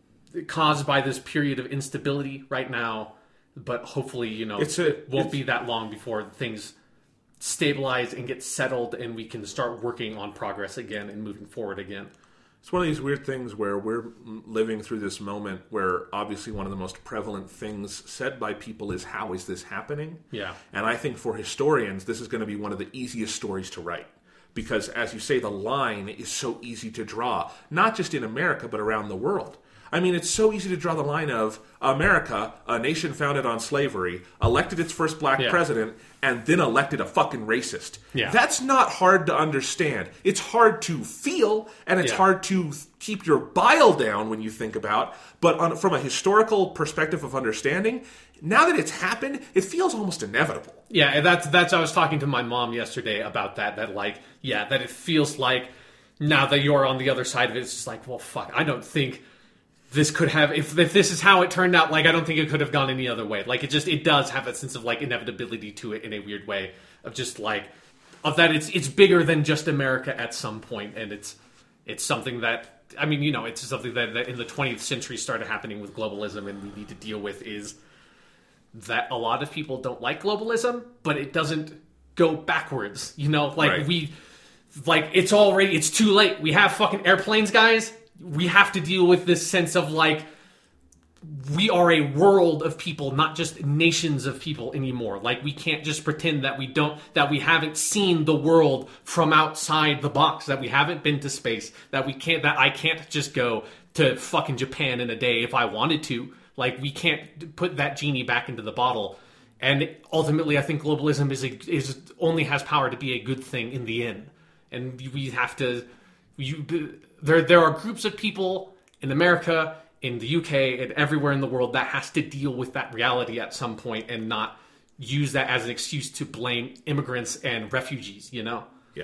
[SPEAKER 2] caused by this period of instability right now, but hopefully, you know,
[SPEAKER 1] it's a,
[SPEAKER 2] it won't be that long before things stabilize and get settled and we can start working on progress again and moving forward again.
[SPEAKER 1] It's one of these weird things where we're living through this moment where obviously one of the most prevalent things said by people is, how is this happening?
[SPEAKER 2] Yeah.
[SPEAKER 1] And I think for historians, this is going to be one of the easiest stories to write. Because, as you say, the line is so easy to draw, not just in America, but around the world. I mean, it's so easy to draw the line of America, a nation founded on slavery, elected its first black yeah. president, and then elected a fucking racist.
[SPEAKER 2] Yeah.
[SPEAKER 1] That's not hard to understand. It's hard to feel, and it's
[SPEAKER 2] yeah.
[SPEAKER 1] hard to keep your bile down when you think about. But on, from a historical perspective of understanding, now that it's happened, it feels almost inevitable.
[SPEAKER 2] Yeah, and that's that's. I was talking to my mom yesterday about that. That like, yeah, that it feels like now that you're on the other side of it, it's just like, well, fuck. I don't think this could have. If if this is how it turned out, like, I don't think it could have gone any other way. Like, it just it does have that sense of like inevitability to it in a weird way of just like of that it's it's bigger than just America at some point, and it's it's something that I mean, you know, it's something that, that in the twentieth century started happening with globalism, and we need to deal with is that a lot of people don't like globalism, but it doesn't go backwards. You know, like
[SPEAKER 1] right.
[SPEAKER 2] we, like it's already, it's too late. We have fucking airplanes, guys. We have to deal with this sense of like, we are a world of people, not just nations of people anymore. Like we can't just pretend that we don't, that we haven't seen the world from outside the box, that we haven't been to space, that we can't, that I can't just go to fucking Japan in a day if I wanted to. Like, we can't put that genie back into the bottle. And ultimately, I think globalism is a, is only has power to be a good thing in the end. And we have to... You, there, there are groups of people in America, in the U K, and everywhere in the world that has to deal with that reality at some point and not use that as an excuse to blame immigrants and refugees, you know?
[SPEAKER 1] Yeah.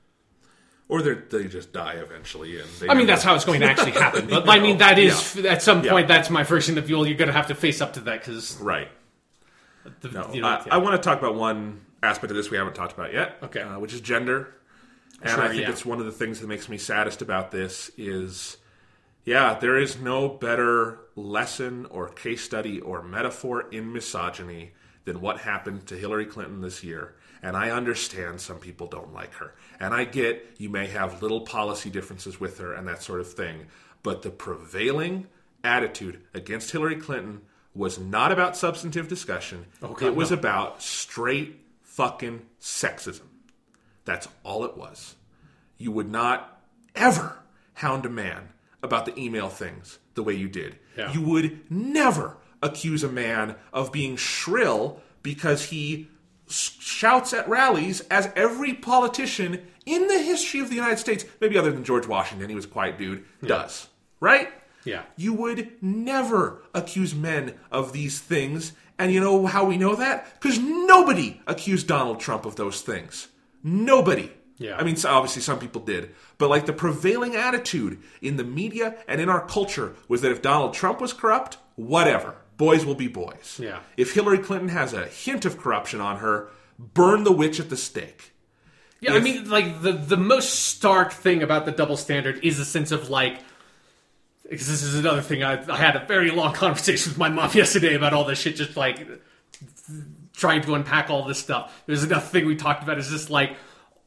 [SPEAKER 1] Or they just die eventually. And they
[SPEAKER 2] I mean, that's how it's going to actually happen. But, I mean, that is, yeah. at some point,
[SPEAKER 1] yeah.
[SPEAKER 2] that's my version of, you're going to have to face up to that, because...
[SPEAKER 1] Right.
[SPEAKER 2] The,
[SPEAKER 1] no,
[SPEAKER 2] you know,
[SPEAKER 1] I,
[SPEAKER 2] yeah.
[SPEAKER 1] I want to talk about one aspect of this we haven't talked about yet,
[SPEAKER 2] okay.
[SPEAKER 1] uh, which is gender. And
[SPEAKER 2] sure,
[SPEAKER 1] I think
[SPEAKER 2] yeah.
[SPEAKER 1] it's one of the things that makes me saddest about this is, yeah, there is no better lesson or case study or metaphor in misogyny than what happened to Hillary Clinton this year. And I understand some people don't like her. And I get you may have little policy differences with her and that sort of thing. But the prevailing attitude against Hillary Clinton was not about substantive discussion.
[SPEAKER 2] Oh, God,
[SPEAKER 1] it was
[SPEAKER 2] no.
[SPEAKER 1] about straight fucking sexism. That's all it was. You would not ever hound a man about the email things the way you did.
[SPEAKER 2] Yeah.
[SPEAKER 1] You would never accuse a man of being shrill because he shouts at rallies, as every politician in the history of the United States, maybe other than George Washington, he was a quiet dude,
[SPEAKER 2] yeah.
[SPEAKER 1] does. Right?
[SPEAKER 2] Yeah.
[SPEAKER 1] You would never accuse men of these things. And you know how we know that? Because nobody accused Donald Trump of those things. Nobody.
[SPEAKER 2] Yeah.
[SPEAKER 1] I mean, obviously some people did. But like the prevailing attitude in the media and in our culture was that if Donald Trump was corrupt, whatever. Boys will be boys.
[SPEAKER 2] Yeah.
[SPEAKER 1] If Hillary Clinton has a hint of corruption on her, burn the witch at the stake.
[SPEAKER 2] Yeah,
[SPEAKER 1] if,
[SPEAKER 2] I mean, like, the, the most stark thing about the double standard is a sense of, like, because this is another thing, I, I had a very long conversation with my mom yesterday about all this shit, just, like, trying to unpack all this stuff. There's another thing we talked about, is just, like,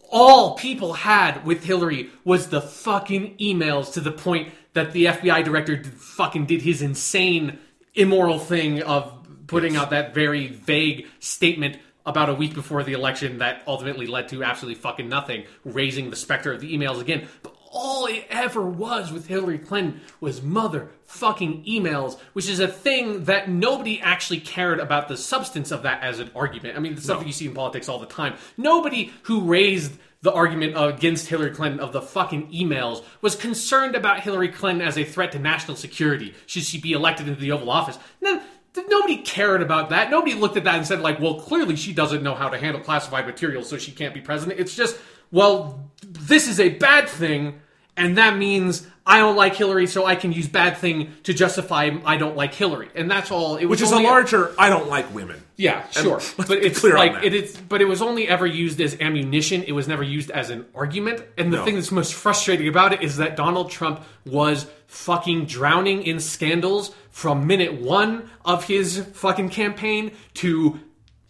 [SPEAKER 2] all people had with Hillary was the fucking emails, to the point that the F B I director did, fucking did his insane, immoral thing of putting yes. out that very vague statement about a week before the election that ultimately led to absolutely fucking nothing, raising the specter of the emails again. But all it ever was with Hillary Clinton was motherfucking emails, which is a thing that nobody actually cared about the substance of that as an argument. I mean, the stuff no. you see in politics all the time. Nobody who raised the argument against Hillary Clinton of the fucking emails was concerned about Hillary Clinton as a threat to national security. Should she be elected into the Oval Office? No, nobody cared about that. Nobody looked at that and said, like, well, clearly she doesn't know how to handle classified material, so she can't be president. It's just, well, this is a bad thing, and that means I don't like Hillary, so I can use bad thing to justify I don't like Hillary. And that's all. It was
[SPEAKER 1] Which is a larger, I don't like women.
[SPEAKER 2] Yeah, sure. But it's
[SPEAKER 1] clear
[SPEAKER 2] like
[SPEAKER 1] on that.
[SPEAKER 2] it is but it was only ever used as ammunition. It was never used as an argument. And the
[SPEAKER 1] No.
[SPEAKER 2] thing that's most frustrating about it is that Donald Trump was fucking drowning in scandals from minute one of his fucking campaign to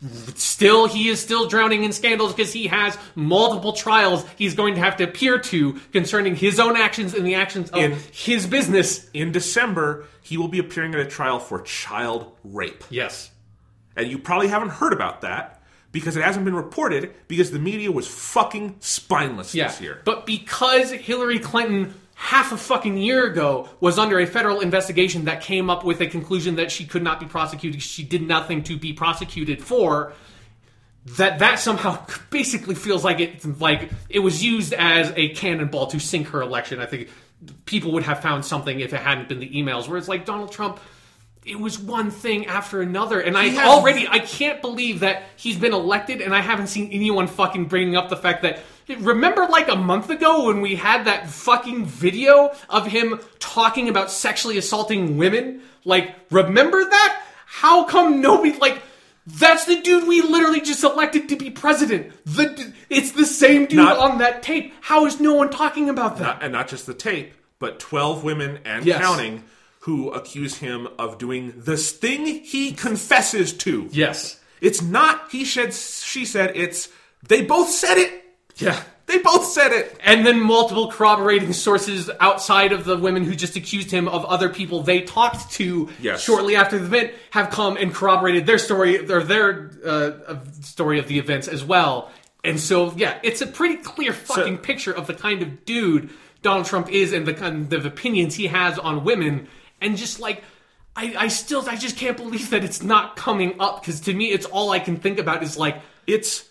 [SPEAKER 2] still, he is still drowning in scandals because he has multiple trials he's going to have to appear to concerning his own actions and the actions of
[SPEAKER 1] In-
[SPEAKER 2] his business.
[SPEAKER 1] In December, he will be appearing at a trial for child rape.
[SPEAKER 2] Yes.
[SPEAKER 1] And you probably haven't heard about that because it hasn't been reported because the media was fucking spineless
[SPEAKER 2] Yeah.
[SPEAKER 1] this year.
[SPEAKER 2] But because Hillary Clinton half a fucking year ago was under a federal investigation that came up with a conclusion that she could not be prosecuted, she did nothing to be prosecuted for, that that somehow basically feels like it like it was used as a cannonball to sink her election. I think people would have found something if it hadn't been the emails, where it's like Donald Trump, it was one thing after another, and I
[SPEAKER 1] He has-
[SPEAKER 2] already I can't believe that he's been elected, and I haven't seen anyone fucking bringing up the fact that, remember like a month ago when we had that fucking video of him talking about sexually assaulting women? Like, remember that? How come nobody, like, that's the dude we literally just elected to be president. The It's the same dude
[SPEAKER 1] Not-
[SPEAKER 2] on that tape. How is no one talking about that?
[SPEAKER 1] Not, and not just the tape, but twelve women and
[SPEAKER 2] Yes.
[SPEAKER 1] counting who accuse him of doing this thing he confesses to.
[SPEAKER 2] Yes.
[SPEAKER 1] It's not he said, she said, it's they both said it.
[SPEAKER 2] Yeah.
[SPEAKER 1] They both said it.
[SPEAKER 2] And then multiple corroborating sources outside of the women who just accused him of other people they talked to
[SPEAKER 1] Yes.
[SPEAKER 2] shortly after the event have come and corroborated their story, or their uh, story of the events as well. And so, yeah, it's a pretty clear fucking
[SPEAKER 1] So-
[SPEAKER 2] picture of the kind of dude Donald Trump is and the kind of opinions he has on women. And just like, I, I still, I just can't believe that it's not coming up, because to me, it's all I can think about is like,
[SPEAKER 1] It's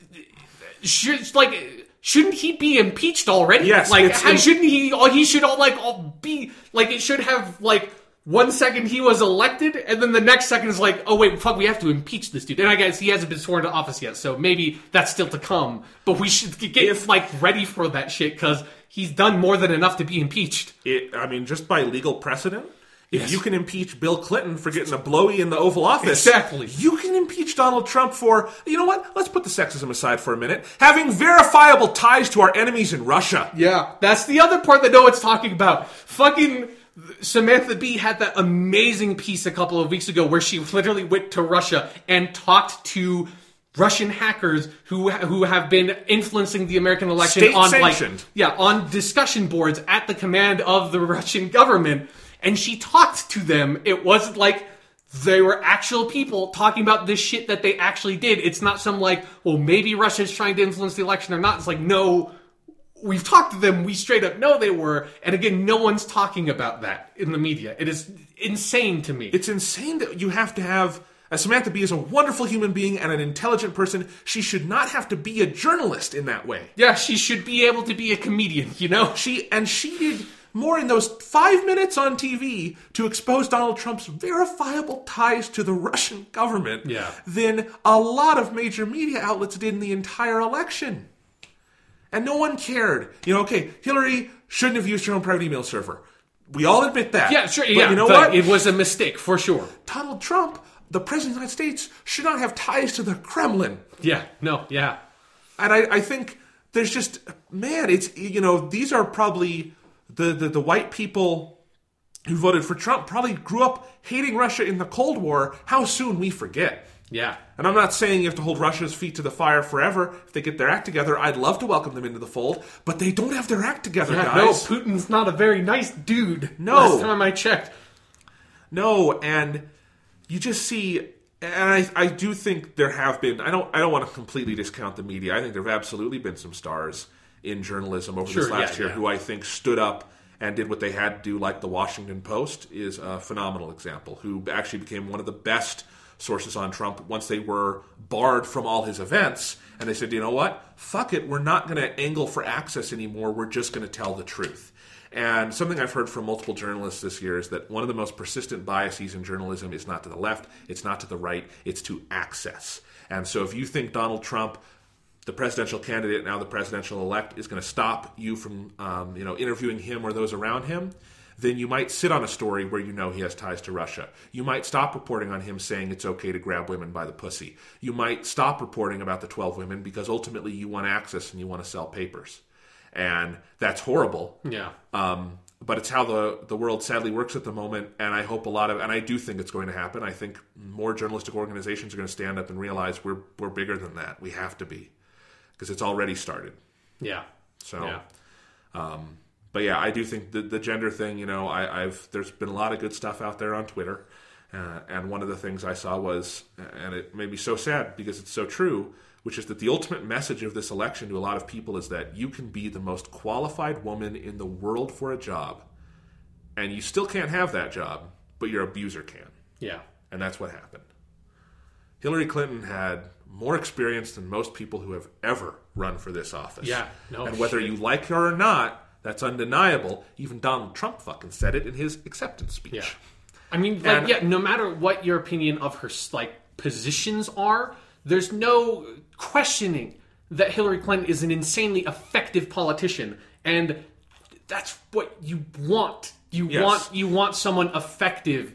[SPEAKER 2] should, like, shouldn't he be impeached already?
[SPEAKER 1] Yes,
[SPEAKER 2] like,
[SPEAKER 1] it's
[SPEAKER 2] how,
[SPEAKER 1] im-
[SPEAKER 2] shouldn't he? All he should all like all be like. It should have like one second he was elected, and then the next second is like, oh wait, fuck, we have to impeach this dude. And I guess he hasn't been sworn to office yet, so maybe that's still to come. But we should get
[SPEAKER 1] If-
[SPEAKER 2] like ready for that shit, because he's done more than enough to be impeached.
[SPEAKER 1] it. I mean, just by legal precedent. If
[SPEAKER 2] Yes.
[SPEAKER 1] you can impeach Bill Clinton for getting a blowy in the Oval Office,
[SPEAKER 2] Exactly.
[SPEAKER 1] you can impeach Donald Trump for, you know what? Let's put the sexism aside for a minute. Having verifiable ties to our enemies in Russia.
[SPEAKER 2] Yeah, that's the other part that no one's talking about. Fucking Samantha Bee had that amazing piece a couple of weeks ago where she literally went to Russia and talked to Russian hackers who who have been influencing the American election
[SPEAKER 1] State
[SPEAKER 2] on
[SPEAKER 1] sanctioned.
[SPEAKER 2] like yeah on discussion boards at the command of the Russian government, and she talked to them. It wasn't like they were actual people talking about this shit that they actually did. It's not some like, well, maybe Russia's trying to influence the election or not. It's like, no, we've talked to them. We straight up know they were. And again, no one's talking about that in the media. It is insane to me.
[SPEAKER 1] It's insane that you have to have... Uh, Samantha Bee is a wonderful human being and an intelligent person. She should not have to be a journalist in that way.
[SPEAKER 2] Yeah, she should be able to be a comedian, you know?
[SPEAKER 1] She And she did more in those five minutes on T V to expose Donald Trump's verifiable ties to the Russian government
[SPEAKER 2] Yeah.
[SPEAKER 1] than a lot of major media outlets did in the entire election. And no one cared. You know, okay, Hillary shouldn't have used her own private email server. We all admit that.
[SPEAKER 2] Yeah, sure,
[SPEAKER 1] But
[SPEAKER 2] yeah.
[SPEAKER 1] you know
[SPEAKER 2] the-
[SPEAKER 1] what?
[SPEAKER 2] It was a mistake, for sure.
[SPEAKER 1] Donald Trump, the President of the United States, should not have ties to the Kremlin.
[SPEAKER 2] Yeah, no, yeah.
[SPEAKER 1] And I, I think there's just, man, it's, you know, these are probably the, the, the white people who voted for Trump probably grew up hating Russia in the Cold War. How soon we forget.
[SPEAKER 2] Yeah.
[SPEAKER 1] And I'm not saying you have to hold Russia's feet to the fire forever. If they get their act together, I'd love to welcome them into the fold. But they don't have their act together,
[SPEAKER 2] Yeah,
[SPEAKER 1] guys.
[SPEAKER 2] no, Putin's not a very nice dude.
[SPEAKER 1] No.
[SPEAKER 2] Last time I checked.
[SPEAKER 1] No, and you just see... And I, I do think there have been... I don't I don't want to completely discount the media. I think there have absolutely been some stars in journalism over
[SPEAKER 2] Sure,
[SPEAKER 1] this last
[SPEAKER 2] yeah,
[SPEAKER 1] year
[SPEAKER 2] yeah.
[SPEAKER 1] who I think stood up and did what they had to do, like the Washington Post is a phenomenal example, who actually became one of the best sources on Trump once they were barred from all his events. And they said, you know what? Fuck it. We're not going to angle for access anymore. We're just going to tell the truth. And something I've heard from multiple journalists this year is that one of the most persistent biases in journalism is not to the left, it's not to the right, it's to access. And so if you think Donald Trump, the presidential candidate, now the presidential elect, is going to stop you from um, you know, interviewing him or those around him, then you might sit on a story where you know he has ties to Russia. You might stop reporting on him saying it's okay to grab women by the pussy. You might stop reporting about the twelve women because ultimately you want access and you want to sell papers. And that's horrible.
[SPEAKER 2] Yeah.
[SPEAKER 1] Um, but it's how the, the world sadly works at the moment, and I hope a lot of, and I do think it's going to happen. I think more journalistic organizations are going to stand up and realize we're we're bigger than that. We have to be, because it's already started.
[SPEAKER 2] Yeah.
[SPEAKER 1] So,
[SPEAKER 2] Yeah.
[SPEAKER 1] um, but yeah, I do think the, the gender thing. You know, I, I've there's been a lot of good stuff out there on Twitter, uh, and one of the things I saw was, and it made me so sad because it's so true, which is that the ultimate message of this election to a lot of people is that you can be the most qualified woman in the world for a job, and you still can't have that job, but your abuser can.
[SPEAKER 2] Yeah.
[SPEAKER 1] And that's what happened. Hillary Clinton had more experience than most people who have ever run for this office.
[SPEAKER 2] Yeah. No
[SPEAKER 1] and whether
[SPEAKER 2] shit.
[SPEAKER 1] you like her or not, that's undeniable. Even Donald Trump fucking said it in his acceptance speech.
[SPEAKER 2] Yeah. I mean, like,
[SPEAKER 1] And-
[SPEAKER 2] yeah, no matter what your opinion of her, like, positions are, there's no questioning that Hillary Clinton is an insanely effective politician, and that's what you want. You
[SPEAKER 1] Yes.
[SPEAKER 2] want you want someone effective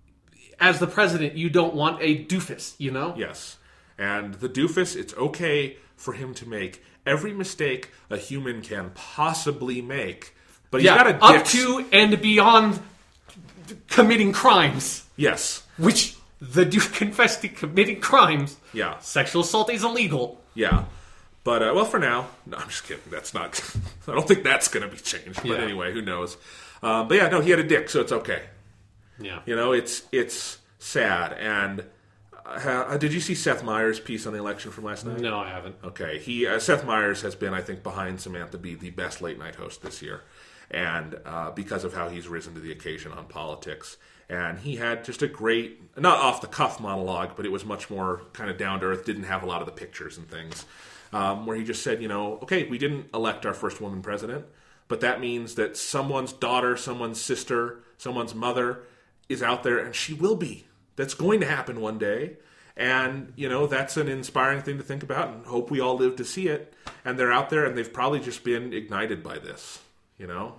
[SPEAKER 2] as the president. You don't want a doofus, you know?
[SPEAKER 1] Yes. And the doofus, it's okay for him to make every mistake a human can possibly make, but he's
[SPEAKER 2] Yeah,
[SPEAKER 1] got a
[SPEAKER 2] up
[SPEAKER 1] dick.
[SPEAKER 2] to and beyond committing crimes,
[SPEAKER 1] Yes.
[SPEAKER 2] which the dude confessed to committing crimes.
[SPEAKER 1] Yeah.
[SPEAKER 2] Sexual assault is illegal.
[SPEAKER 1] Yeah. But, uh, well, for now, no, I'm just kidding. That's not, I don't think that's going to be changed. But
[SPEAKER 2] Yeah.
[SPEAKER 1] anyway, who knows? Um, but yeah, no, he had a dick, so it's okay.
[SPEAKER 2] Yeah.
[SPEAKER 1] You know, it's it's sad. And uh, did you see Seth Meyers' piece on the election from last night?
[SPEAKER 2] No, I haven't.
[SPEAKER 1] Okay, he uh, Seth Meyers has been, I think, behind Samantha Bee, the best late night host this year, and uh, because of how he's risen to the occasion on politics. And he had just a great, not off the cuff monologue, but it was much more kind of down to earth. Didn't have a lot of the pictures and things, um, where he just said, you know, okay, we didn't elect our first woman president, but that means that someone's daughter, someone's sister, someone's mother is out there, and she will be. That's going to happen one day. And, you know, that's an inspiring thing to think about, and hope we all live to see it. And they're out there, and they've probably just been ignited by this, you know?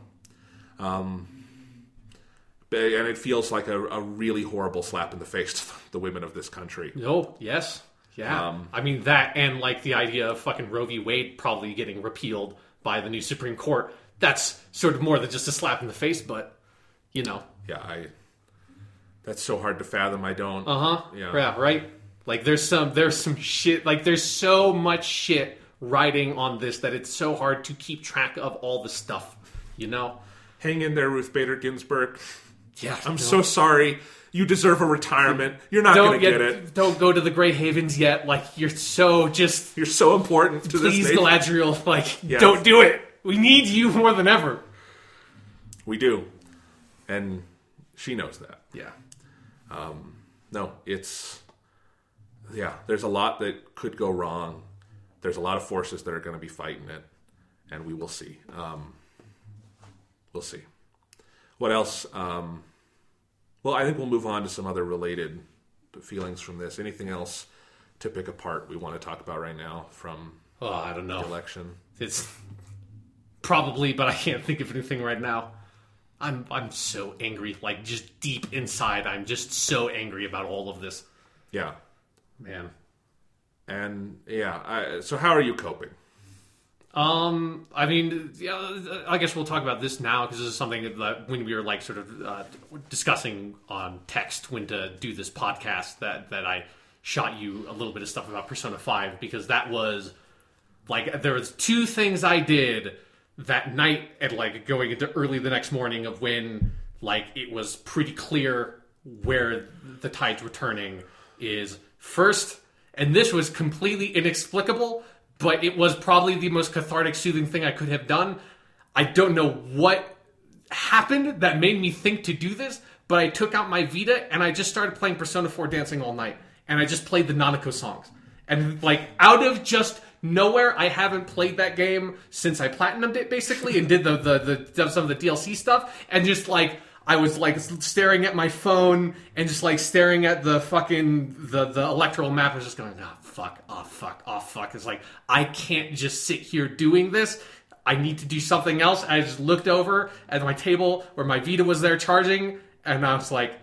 [SPEAKER 1] Um, and it feels like a, a really horrible slap in the face to the women of this country.
[SPEAKER 2] No, yes. Yeah.
[SPEAKER 1] Um,
[SPEAKER 2] I mean, that and, like, the idea of fucking Roe v. Wade probably getting repealed by the new Supreme Court. That's sort of more than just a slap in the face, but, you know.
[SPEAKER 1] Yeah, I... That's so hard to fathom. I don't...
[SPEAKER 2] Uh-huh.
[SPEAKER 1] Yeah.
[SPEAKER 2] Yeah, right? Like, there's some, there's some shit, like, there's so much shit riding on this that it's so hard to keep track of all the stuff, you know?
[SPEAKER 1] Hang in there, Ruth Bader Ginsburg.
[SPEAKER 2] Yeah.
[SPEAKER 1] I'm
[SPEAKER 2] no.
[SPEAKER 1] so sorry. You deserve a retirement. You're not
[SPEAKER 2] Don't
[SPEAKER 1] going to
[SPEAKER 2] get,
[SPEAKER 1] get it.
[SPEAKER 2] Don't go to the Grey Havens yet. Like, you're so just...
[SPEAKER 1] You're so important to this
[SPEAKER 2] Please,
[SPEAKER 1] nation.
[SPEAKER 2] Galadriel, like,
[SPEAKER 1] Yes.
[SPEAKER 2] don't do it. We need you more than ever.
[SPEAKER 1] We do. And she knows that.
[SPEAKER 2] Yeah.
[SPEAKER 1] Um, no, it's... Yeah, there's a lot that could go wrong. There's a lot of forces that are going to be fighting it. And we will see. Um, we'll see. What else? Um, well, I think we'll move on to some other related feelings from this. Anything else to pick apart we want to talk about right now from
[SPEAKER 2] Oh, I don't know.
[SPEAKER 1] the election?
[SPEAKER 2] It's probably, but I can't think of anything right now. I'm I'm so angry. Like, just deep inside, I'm just so angry about all of this.
[SPEAKER 1] Yeah.
[SPEAKER 2] Man.
[SPEAKER 1] And, yeah, I, so how are you coping?
[SPEAKER 2] Um, I mean, yeah, I guess we'll talk about this now because this is something that when we were like sort of uh, discussing on text when to do this podcast that that I shot you a little bit of stuff about Persona five, because that was like there was two things I did that night and like going into early the next morning of when like it was pretty clear where the tides were turning. Is first, and this was completely inexplicable, but it was probably the most cathartic, soothing thing I could have done. I don't know what happened that made me think to do this, but I took out my Vita and I just started playing Persona four Dancing All Night, and I just played the Nanako songs. And like out of just nowhere, I haven't played that game since I platinumed it basically and did the the, the some of the D L C stuff, and just like I was like staring at my phone and just like staring at the fucking the the electoral map. I was just going, oh fuck, oh fuck, oh fuck. It's like I can't just sit here doing this. I need to do something else. I just looked over at my table where my Vita was there charging, and I was like,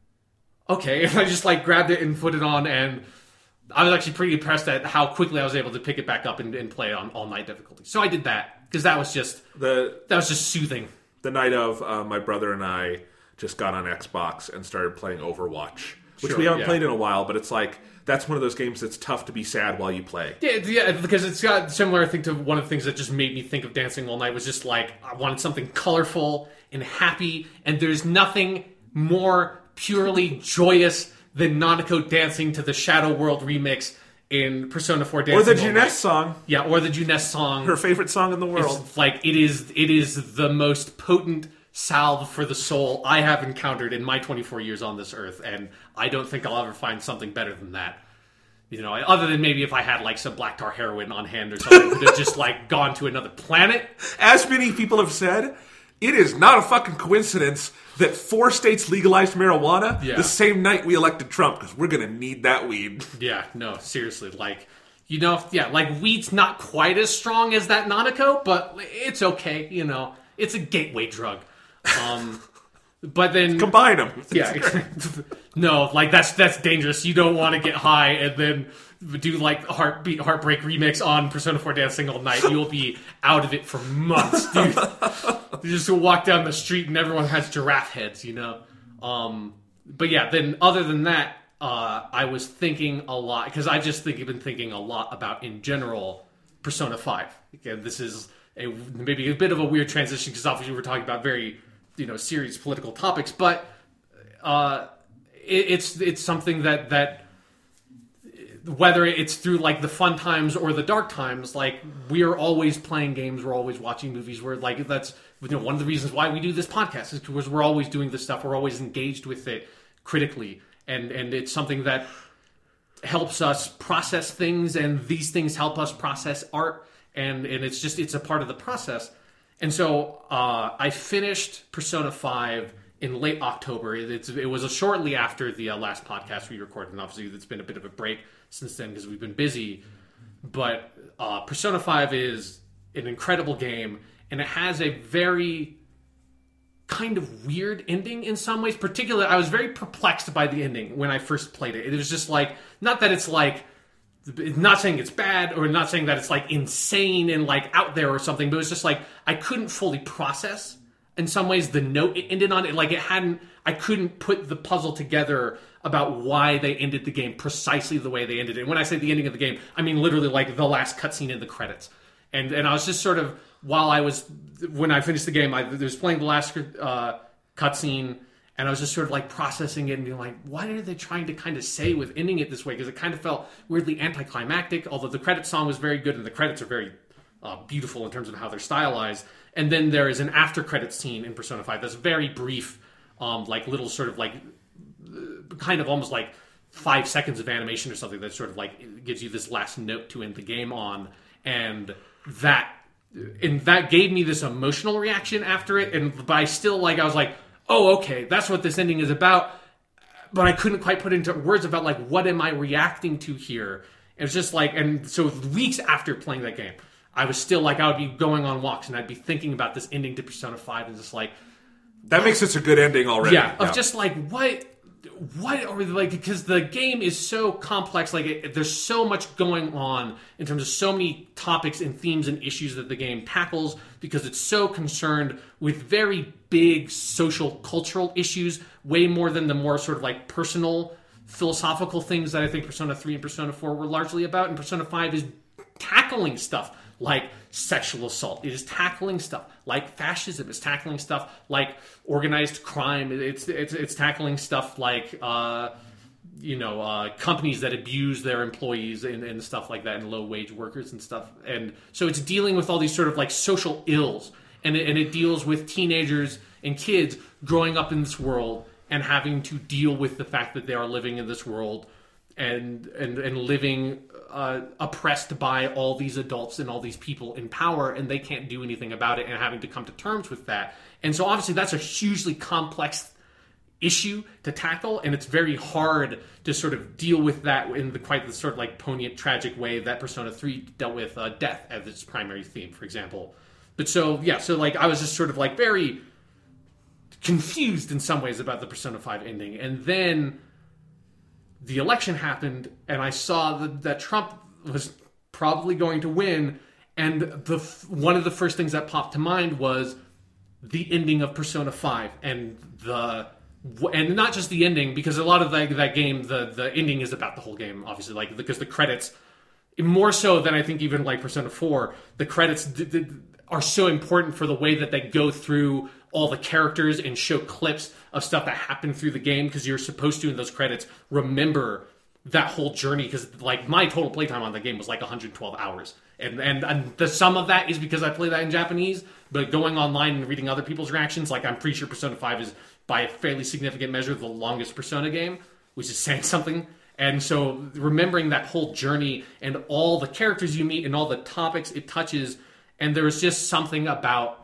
[SPEAKER 2] okay. And I just like grabbed it and put it on, and I was actually pretty impressed at how quickly I was able to pick it back up and, and play it on all night difficulty. So I did that because that was just
[SPEAKER 1] the
[SPEAKER 2] that was just soothing.
[SPEAKER 1] The night of, uh, my brother and I just got on Xbox and started playing Overwatch, which
[SPEAKER 2] Sure,
[SPEAKER 1] we haven't
[SPEAKER 2] yeah.
[SPEAKER 1] played in a while, but it's like, that's one of those games that's tough to be sad while you play.
[SPEAKER 2] Yeah, yeah, because it's got similar, I think, to one of the things that just made me think of Dancing All Night was just like, I wanted something colorful and happy, and there's nothing more purely joyous than Nanako dancing to the Shadow World remix in Persona four Dancing
[SPEAKER 1] Or the
[SPEAKER 2] All
[SPEAKER 1] Juness
[SPEAKER 2] Night.
[SPEAKER 1] song.
[SPEAKER 2] Yeah, or the Juness song.
[SPEAKER 1] Her favorite song in the world.
[SPEAKER 2] It's like it is it is the most potent salve for the soul I have encountered in my twenty-four years on this earth, and I don't think I'll ever find something better than that. You know, other than maybe if I had like some black tar heroin on hand or something, would have just like gone to another planet.
[SPEAKER 1] As many people have said, it is not a fucking coincidence that four states legalized marijuana
[SPEAKER 2] Yeah.
[SPEAKER 1] the same night we elected Trump, because we're going to need that weed.
[SPEAKER 2] Yeah, no, seriously, like, you know, yeah, like weed's not quite as strong as that Nanako, but it's okay, you know, it's a gateway drug. Um, but then
[SPEAKER 1] Combine them.
[SPEAKER 2] yeah, no, like that's that's dangerous. You don't want to get high and then do like heartbeat heartbreak remix on Persona four Dancing All Night. You'll be out of it for months, dude. You just walk down the street and everyone has giraffe heads, you know. Um, but yeah, then other than that, uh, I was thinking a lot because I just think I've been thinking a lot about in general Persona five. Again, this is a maybe a bit of a weird transition because obviously we're talking about very you know serious political topics, but uh, it, it's it's something that that. Whether it's through like the fun times or the dark times, like we are always playing games, we're always watching movies. We're like that's you know one of the reasons why we do this podcast is because we're always doing this stuff. We're always engaged with it critically, and and it's something that helps us process things, and these things help us process art, and and it's just it's a part of the process. And so uh, I finished Persona five in late October. It's, it was a shortly after the uh, last podcast we recorded, and obviously it's been a bit of a break since then because we've been busy. But uh, Persona five is an incredible game, and it has a very kind of weird ending in some ways. Particularly, I was very perplexed by the ending when I first played it. It was just like, not that it's like, not saying it's bad or not saying that it's like insane and like out there or something, but it was just like I couldn't fully process in some ways the note it ended on. It like it hadn't I couldn't put the puzzle together about why they ended the game precisely the way they ended it. And when I say the ending of the game, I mean literally like the last cutscene in the credits. And and I was just sort of while I was when I finished the game, I was playing the last uh, cutscene, and I was just sort of like processing it and being like, what are they trying to kind of say with ending it this way? Because it kind of felt weirdly anticlimactic. Although the credit song was very good, and the credits are very uh, beautiful in terms of how they're stylized. And then there is an after credit scene in Persona five that's very brief, um, like little sort of like kind of almost like five seconds of animation or something that sort of like gives you this last note to end the game on. And that and that gave me this emotional reaction after it. And but I still like I was like, oh, okay, that's what this ending is about. But I couldn't quite put into words about like what am I reacting to here. It was just like, and so weeks after playing that game, I was still like, I would be going on walks and I'd be thinking about this ending to Persona five and just like...
[SPEAKER 1] That makes it a good ending already.
[SPEAKER 2] Yeah, of yeah. just like, what... What are we like? Because the game is so complex. Like, it, there's so much going on in terms of so many topics and themes and issues that the game tackles because it's so concerned with very big social, cultural issues, way more than the more sort of like personal philosophical things that I think Persona three and Persona four were largely about, and Persona five is tackling stuff like sexual assault. It is tackling stuff like fascism. It's tackling stuff like organized crime. It's it's it's tackling stuff like uh, you know uh, companies that abuse their employees and, and stuff like that, and low wage workers and stuff. And so it's dealing with all these sort of like social ills, and it, and it deals with teenagers and kids growing up in this world and having to deal with the fact that they are living in this world and and and living uh, oppressed by all these adults and all these people in power, and they can't do anything about it, and having to come to terms with that. And so obviously that's a hugely complex issue to tackle, and it's very hard to sort of deal with that in the quite the sort of like poignant, tragic way that Persona three dealt with uh, death as its primary theme, for example. But so yeah, so like I was just sort of like very confused in some ways about the Persona five ending, and then the election happened, and I saw that, that Trump was probably going to win, and the one of the first things that popped to mind was the ending of Persona five, and the and not just the ending, because a lot of that, that game, the the ending is about the whole game, obviously, like because the credits, more so than I think even like Persona four, the credits d- d- are so important for the way that they go through all the characters and show clips of stuff that happened through the game, because you're supposed to, in those credits, remember that whole journey, because like my total playtime on the game was like one hundred twelve hours, and, and and the sum of that is because I play that in Japanese, but going online and reading other people's reactions, like I'm pretty sure Persona five is by a fairly significant measure the longest Persona game, which is saying something. And so remembering that whole journey and all the characters you meet and all the topics it touches, and there was just something about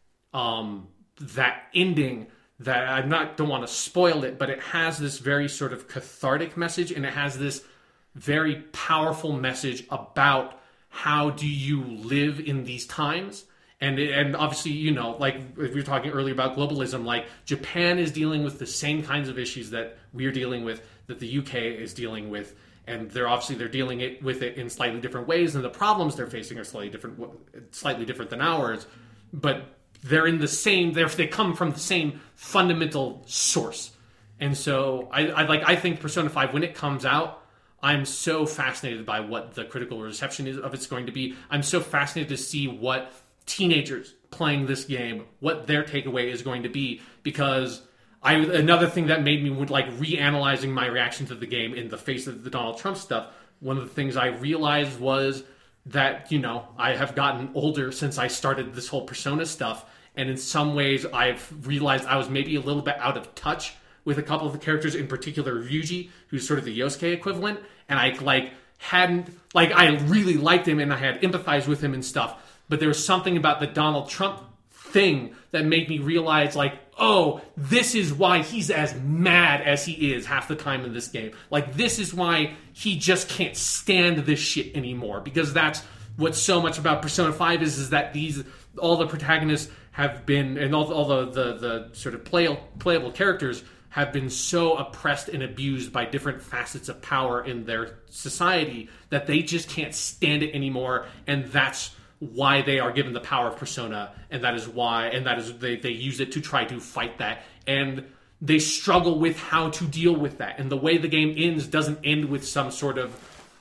[SPEAKER 2] um that ending that I not don't want to spoil it, but it has this very sort of cathartic message, and it has this very powerful message about how do you live in these times. And and obviously, you know, like we were talking earlier about globalism, like Japan is dealing with the same kinds of issues that we're dealing with, that the U K is dealing with, and they're obviously they're dealing it with it in slightly different ways, and the problems they're facing are slightly different, slightly different than ours, but they're in the same. They're, they come from the same fundamental source. And so I, I like I think Persona five, when it comes out, I'm so fascinated by what the critical reception is of it's going to be. I'm so fascinated to see what teenagers playing this game, what their takeaway is going to be, because I another thing that made me would like reanalyzing my reaction to the game in the face of the Donald Trump stuff. One of the things I realized was that, you know, I have gotten older since I started this whole Persona stuff, and in some ways I've realized I was maybe a little bit out of touch with a couple of the characters, in particular Ryuji, who's sort of the Yosuke equivalent, and I like hadn't like I really liked him and I had empathized with him and stuff, but there was something about the Donald Trump thing that made me realize, like, oh, this is why he's as mad as he is half the time in this game. Like, this is why he just can't stand this shit anymore, because that's what's so much about Persona five is, is that these all the protagonists have been, and all, all the, the, the sort of play, playable characters have been so oppressed and abused by different facets of power in their society that they just can't stand it anymore, and that's why they are given the power of Persona, and that is why, and that is they, they use it to try to fight that, and they struggle with how to deal with that. And the way the game ends doesn't end with some sort of,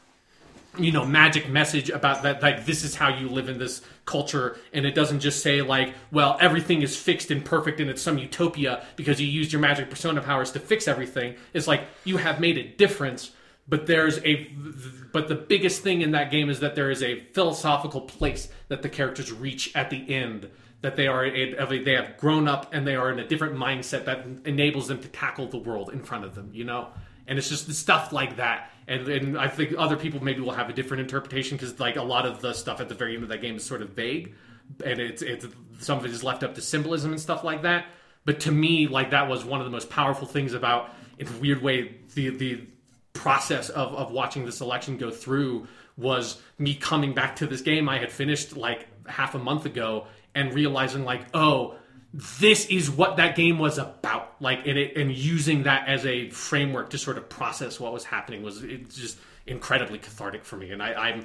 [SPEAKER 2] you know, magic message about that, like, this is how you live in this culture, and it doesn't just say, like, well, everything is fixed and perfect and it's some utopia because you used your magic Persona powers to fix everything. It's like, you have made a difference, but there's a, but the biggest thing in that game is that there is a philosophical place that the characters reach at the end, that they are, a, they have grown up and they are in a different mindset that enables them to tackle the world in front of them, you know? And it's just stuff like that. And, and I think other people maybe will have a different interpretation, because like a lot of the stuff at the very end of that game is sort of vague, and it's it's some of it is left up to symbolism and stuff like that. But to me, like, that was one of the most powerful things about, in a weird way, the the process of, of watching this election go through was me coming back to this game I had finished like half a month ago and realizing, like, oh, this is what that game was about. Like, and, it, and using that as a framework to sort of process what was happening was it's just incredibly cathartic for me. And I, I'm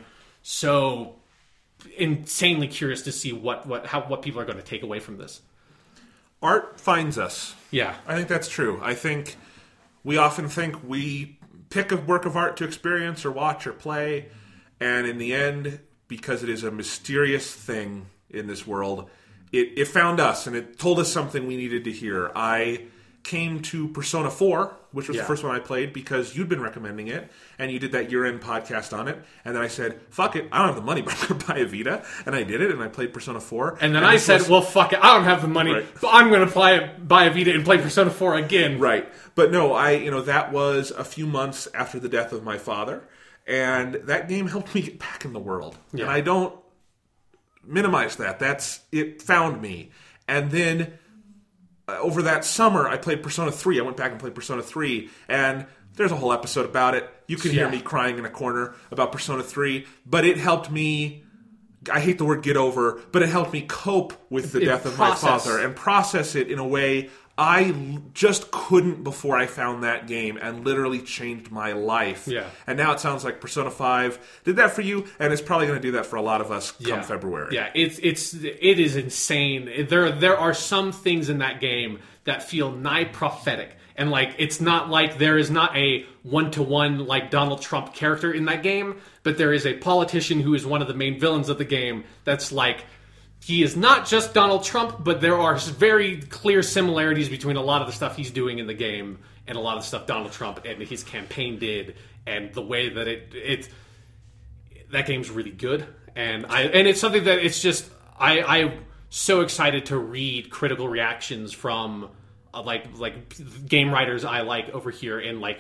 [SPEAKER 2] so insanely curious to see what, what, how, what people are going to take away from this.
[SPEAKER 1] Art finds us.
[SPEAKER 2] Yeah.
[SPEAKER 1] I think that's true. I think we often think we pick a work of art to experience or watch or play, and in the end, because it is a mysterious thing in this world, it, it found us and it told us something we needed to hear. I came to Persona four, which was
[SPEAKER 2] Yeah.
[SPEAKER 1] the first one I played, because you'd been recommending it, and you did that year-end podcast on it, and then I said, fuck it, I don't have the money, but I'm going to buy a Vita, and I did it, and I played Persona four.
[SPEAKER 2] And then I
[SPEAKER 1] this
[SPEAKER 2] said,
[SPEAKER 1] was-
[SPEAKER 2] well, fuck it, I don't have the money,
[SPEAKER 1] Right.
[SPEAKER 2] but I'm going to buy, buy a Vita and play Persona four again.
[SPEAKER 1] Right. But no, I, you know, that was a few months after the death of my father, and that game helped me get back in the world.
[SPEAKER 2] Yeah.
[SPEAKER 1] And I don't minimize that. That's, it found me. And then uh, over that summer, I played Persona three. I went back and played Persona three, and there's a whole episode about it. You can hear
[SPEAKER 2] Yeah.
[SPEAKER 1] me crying in a corner about Persona three, but it helped me, I hate the word get over, but it helped me cope with the
[SPEAKER 2] It
[SPEAKER 1] death of
[SPEAKER 2] process.
[SPEAKER 1] my father and process it in a way I l- just couldn't before I found that game, and literally changed my life.
[SPEAKER 2] Yeah.
[SPEAKER 1] And now it sounds like Persona five did that for you, and it's probably going to do that for a lot of us come
[SPEAKER 2] Yeah.
[SPEAKER 1] February.
[SPEAKER 2] Yeah, it's it's it is insane. There there are some things in that game that feel nigh prophetic. And like it's not like there is not a one-to-one like Donald Trump character in that game, but there is a politician who is one of the main villains of the game that's like he is not just Donald Trump, but there are very clear similarities between a lot of the stuff he's doing in the game and a lot of the stuff Donald Trump and his campaign did, and the way that it it that game's really good. And I and it's something that it's just I I'm so excited to read critical reactions from uh, like like game writers I like over here, and like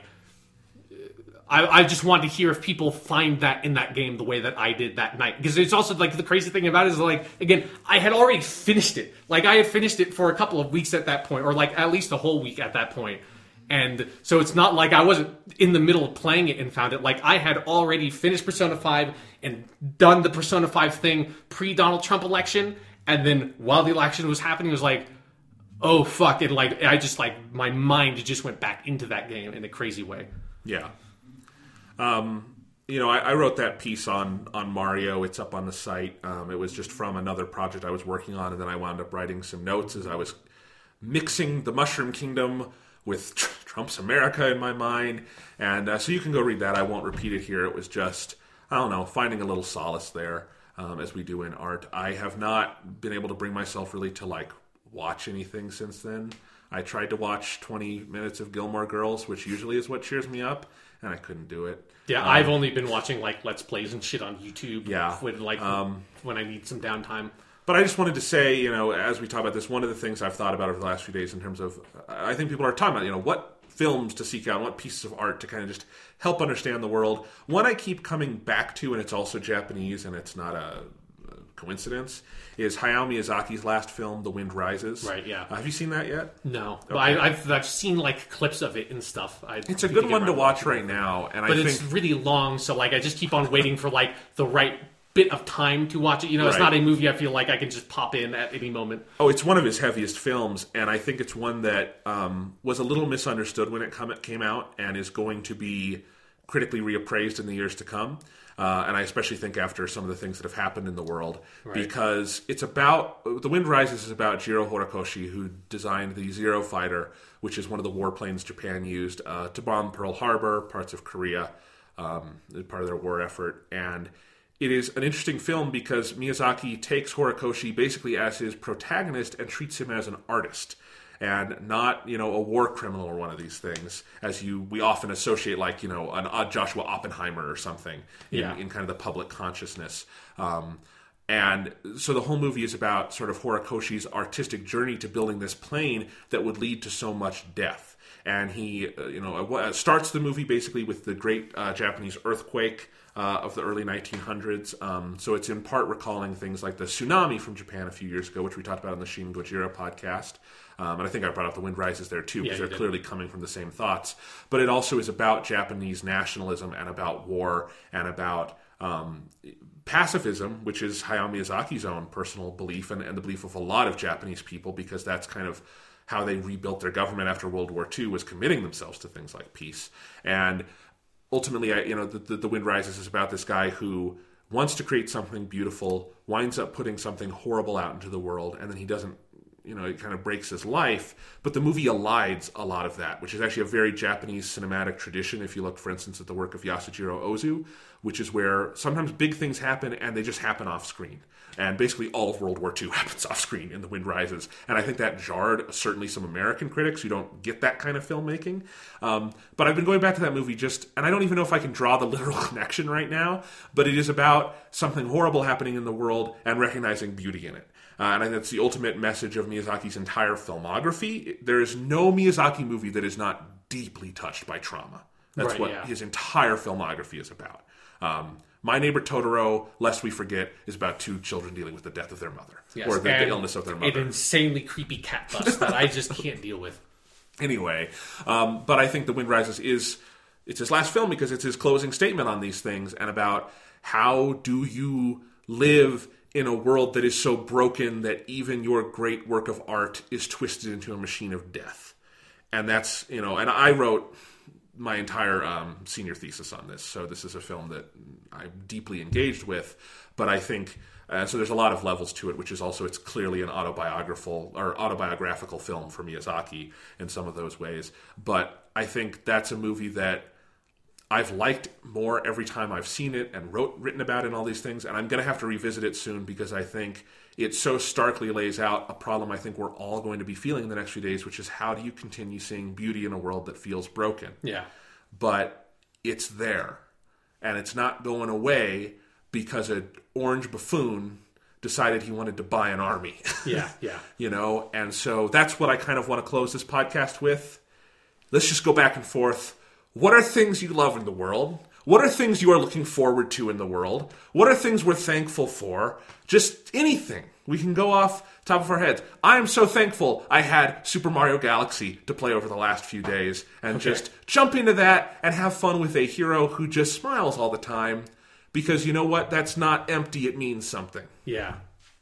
[SPEAKER 2] I, I just wanted to hear if people find that in that game the way that I did that night. Because it's also like the crazy thing about it is like, again, I had already finished it. Like I had finished it for a couple of weeks at that point, or like at least a whole week at that point. And so it's not like I wasn't in the middle of playing it and found it. Like I had already finished Persona five and done the Persona five thing pre-Donald Trump election. And then while the election was happening, it was like, oh fuck. And like, I just like, my mind just went back into that game in a crazy way.
[SPEAKER 1] Yeah. Um, you know, I, I wrote that piece on, on Mario. It's up on the site. Um, it was just from another project I was working on, and then I wound up writing some notes as I was mixing the Mushroom Kingdom with Trump's America in my mind. And uh, so you can go read that. I won't repeat it here. It was just, I don't know, finding a little solace there, um, as we do in art. I have not been able to bring myself really to, like, watch anything since then. I tried to watch twenty minutes of Gilmore Girls, which usually is what cheers me up, and I couldn't do it.
[SPEAKER 2] Yeah,
[SPEAKER 1] Um,
[SPEAKER 2] I've only been watching like Let's Plays and shit on YouTube.
[SPEAKER 1] Yeah.
[SPEAKER 2] when like
[SPEAKER 1] Um,
[SPEAKER 2] when I need some downtime.
[SPEAKER 1] But I just wanted to say, you know, as we talk about this, one of the things I've thought about over the last few days in terms of, I think people are talking about, you know, what films to seek out, what pieces of art to kind of just help understand the world. One I keep coming back to, and it's also Japanese, and it's not a coincidence, is Hayao Miyazaki's last film, The Wind Rises.
[SPEAKER 2] Right, yeah.
[SPEAKER 1] Uh, have you seen that yet?
[SPEAKER 2] No, but I, I've I've seen like clips of it and stuff. I
[SPEAKER 1] It's a
[SPEAKER 2] need
[SPEAKER 1] good
[SPEAKER 2] get
[SPEAKER 1] one to
[SPEAKER 2] around
[SPEAKER 1] watch
[SPEAKER 2] watching it.
[SPEAKER 1] right now, and
[SPEAKER 2] but
[SPEAKER 1] I
[SPEAKER 2] it's
[SPEAKER 1] think
[SPEAKER 2] really long, so like I just keep on waiting for like the right bit of time to watch it. You know, it's
[SPEAKER 1] Right.
[SPEAKER 2] not a movie I feel like I can just pop in at any moment.
[SPEAKER 1] Oh, it's one of his heaviest films, and I think it's one that um, was a little misunderstood when it come, came out, and is going to be critically reappraised in the years to come. Uh, and I especially think after some of the things that have happened in the world,
[SPEAKER 2] Right.
[SPEAKER 1] because it's about The Wind Rises is about Jiro Horikoshi, who designed the Zero Fighter, which is one of the warplanes Japan used uh, to bomb Pearl Harbor, parts of Korea, um, part of their war effort, and it is an interesting film because Miyazaki takes Horikoshi basically as his protagonist and treats him as an artist and not, you know, a war criminal or one of these things, as you we often associate, like, you know, an uh, Joshua Oppenheimer or something in,
[SPEAKER 2] Yeah.
[SPEAKER 1] in kind of the public consciousness. Um, and so the whole movie is about sort of Horikoshi's artistic journey to building this plane that would lead to so much death. And he, uh, you know, uh, starts the movie basically with the great uh, Japanese earthquake uh, of the early nineteen hundreds. Um, so it's in part recalling things like the tsunami from Japan a few years ago, which we talked about on the Shin Gojira podcast. Um, and I think I brought up The Wind Rises there too, because
[SPEAKER 2] Yeah, you
[SPEAKER 1] they're
[SPEAKER 2] did.
[SPEAKER 1] clearly coming from the same thoughts. But it also is about Japanese nationalism and about war and about um, pacifism, which is Hayao Miyazaki's own personal belief and, and the belief of a lot of Japanese people, because that's kind of how they rebuilt their government after World War Two, was committing themselves to things like peace. And ultimately, I, you know, the, the, the Wind Rises is about this guy who wants to create something beautiful, winds up putting something horrible out into the world, and then he doesn't you know, it kind of breaks his life. But the movie elides a lot of that, which is actually a very Japanese cinematic tradition. If you look, for instance, at the work of Yasujiro Ozu, which is where sometimes big things happen and they just happen off screen. And basically all of World War Two happens off screen in The Wind Rises. And I think that jarred certainly some American critics who don't get that kind of filmmaking. Um, but I've been going back to that movie just, and I don't even know if I can draw the literal connection right now, but it is about something horrible happening in the world and recognizing beauty in it. Uh, and I think that's the ultimate message of Miyazaki's entire filmography. There is no Miyazaki movie that is not deeply touched by trauma. That's
[SPEAKER 2] right,
[SPEAKER 1] what
[SPEAKER 2] yeah.
[SPEAKER 1] his entire filmography is about. Um, My Neighbor Totoro, lest we forget, is about two children dealing with the death of their mother.
[SPEAKER 2] Yes,
[SPEAKER 1] or the, the illness of their mother.
[SPEAKER 2] An insanely creepy cat bus that I just can't deal with.
[SPEAKER 1] Anyway, um, but I think The Wind Rises is, it's his last film because it's his closing statement on these things and about how do you live in a world that is so broken that even your great work of art is twisted into a machine of death. And that's, you know, and I wrote my entire um, senior thesis on this, so this is a film that I'm deeply engaged with, but I think, uh, so there's a lot of levels to it, which is also, it's clearly an autobiographical, or autobiographical film for Miyazaki in some of those ways, but I think that's a movie that I've liked more every time I've seen it and wrote written about it and all these things, and I'm going to have to revisit it soon because I think it so starkly lays out a problem I think we're all going to be feeling in the next few days, which is how do you continue seeing beauty in a world that feels broken?
[SPEAKER 2] Yeah.
[SPEAKER 1] But it's there, and it's not going away because an orange buffoon decided he wanted to buy an army.
[SPEAKER 2] Yeah, yeah.
[SPEAKER 1] You know, and so that's what I kind of want to close this podcast with. Let's just go back and forth. What are things you love in the world? What are things you are looking forward to in the world? What are things we're thankful for? Just anything. We can go off top of our heads. I am so thankful I had Super Mario Galaxy to play over the last few days and
[SPEAKER 2] Okay.
[SPEAKER 1] just jump into that and have fun with a hero who just smiles all the time. Because you know what? That's not empty. It means something.
[SPEAKER 2] Yeah.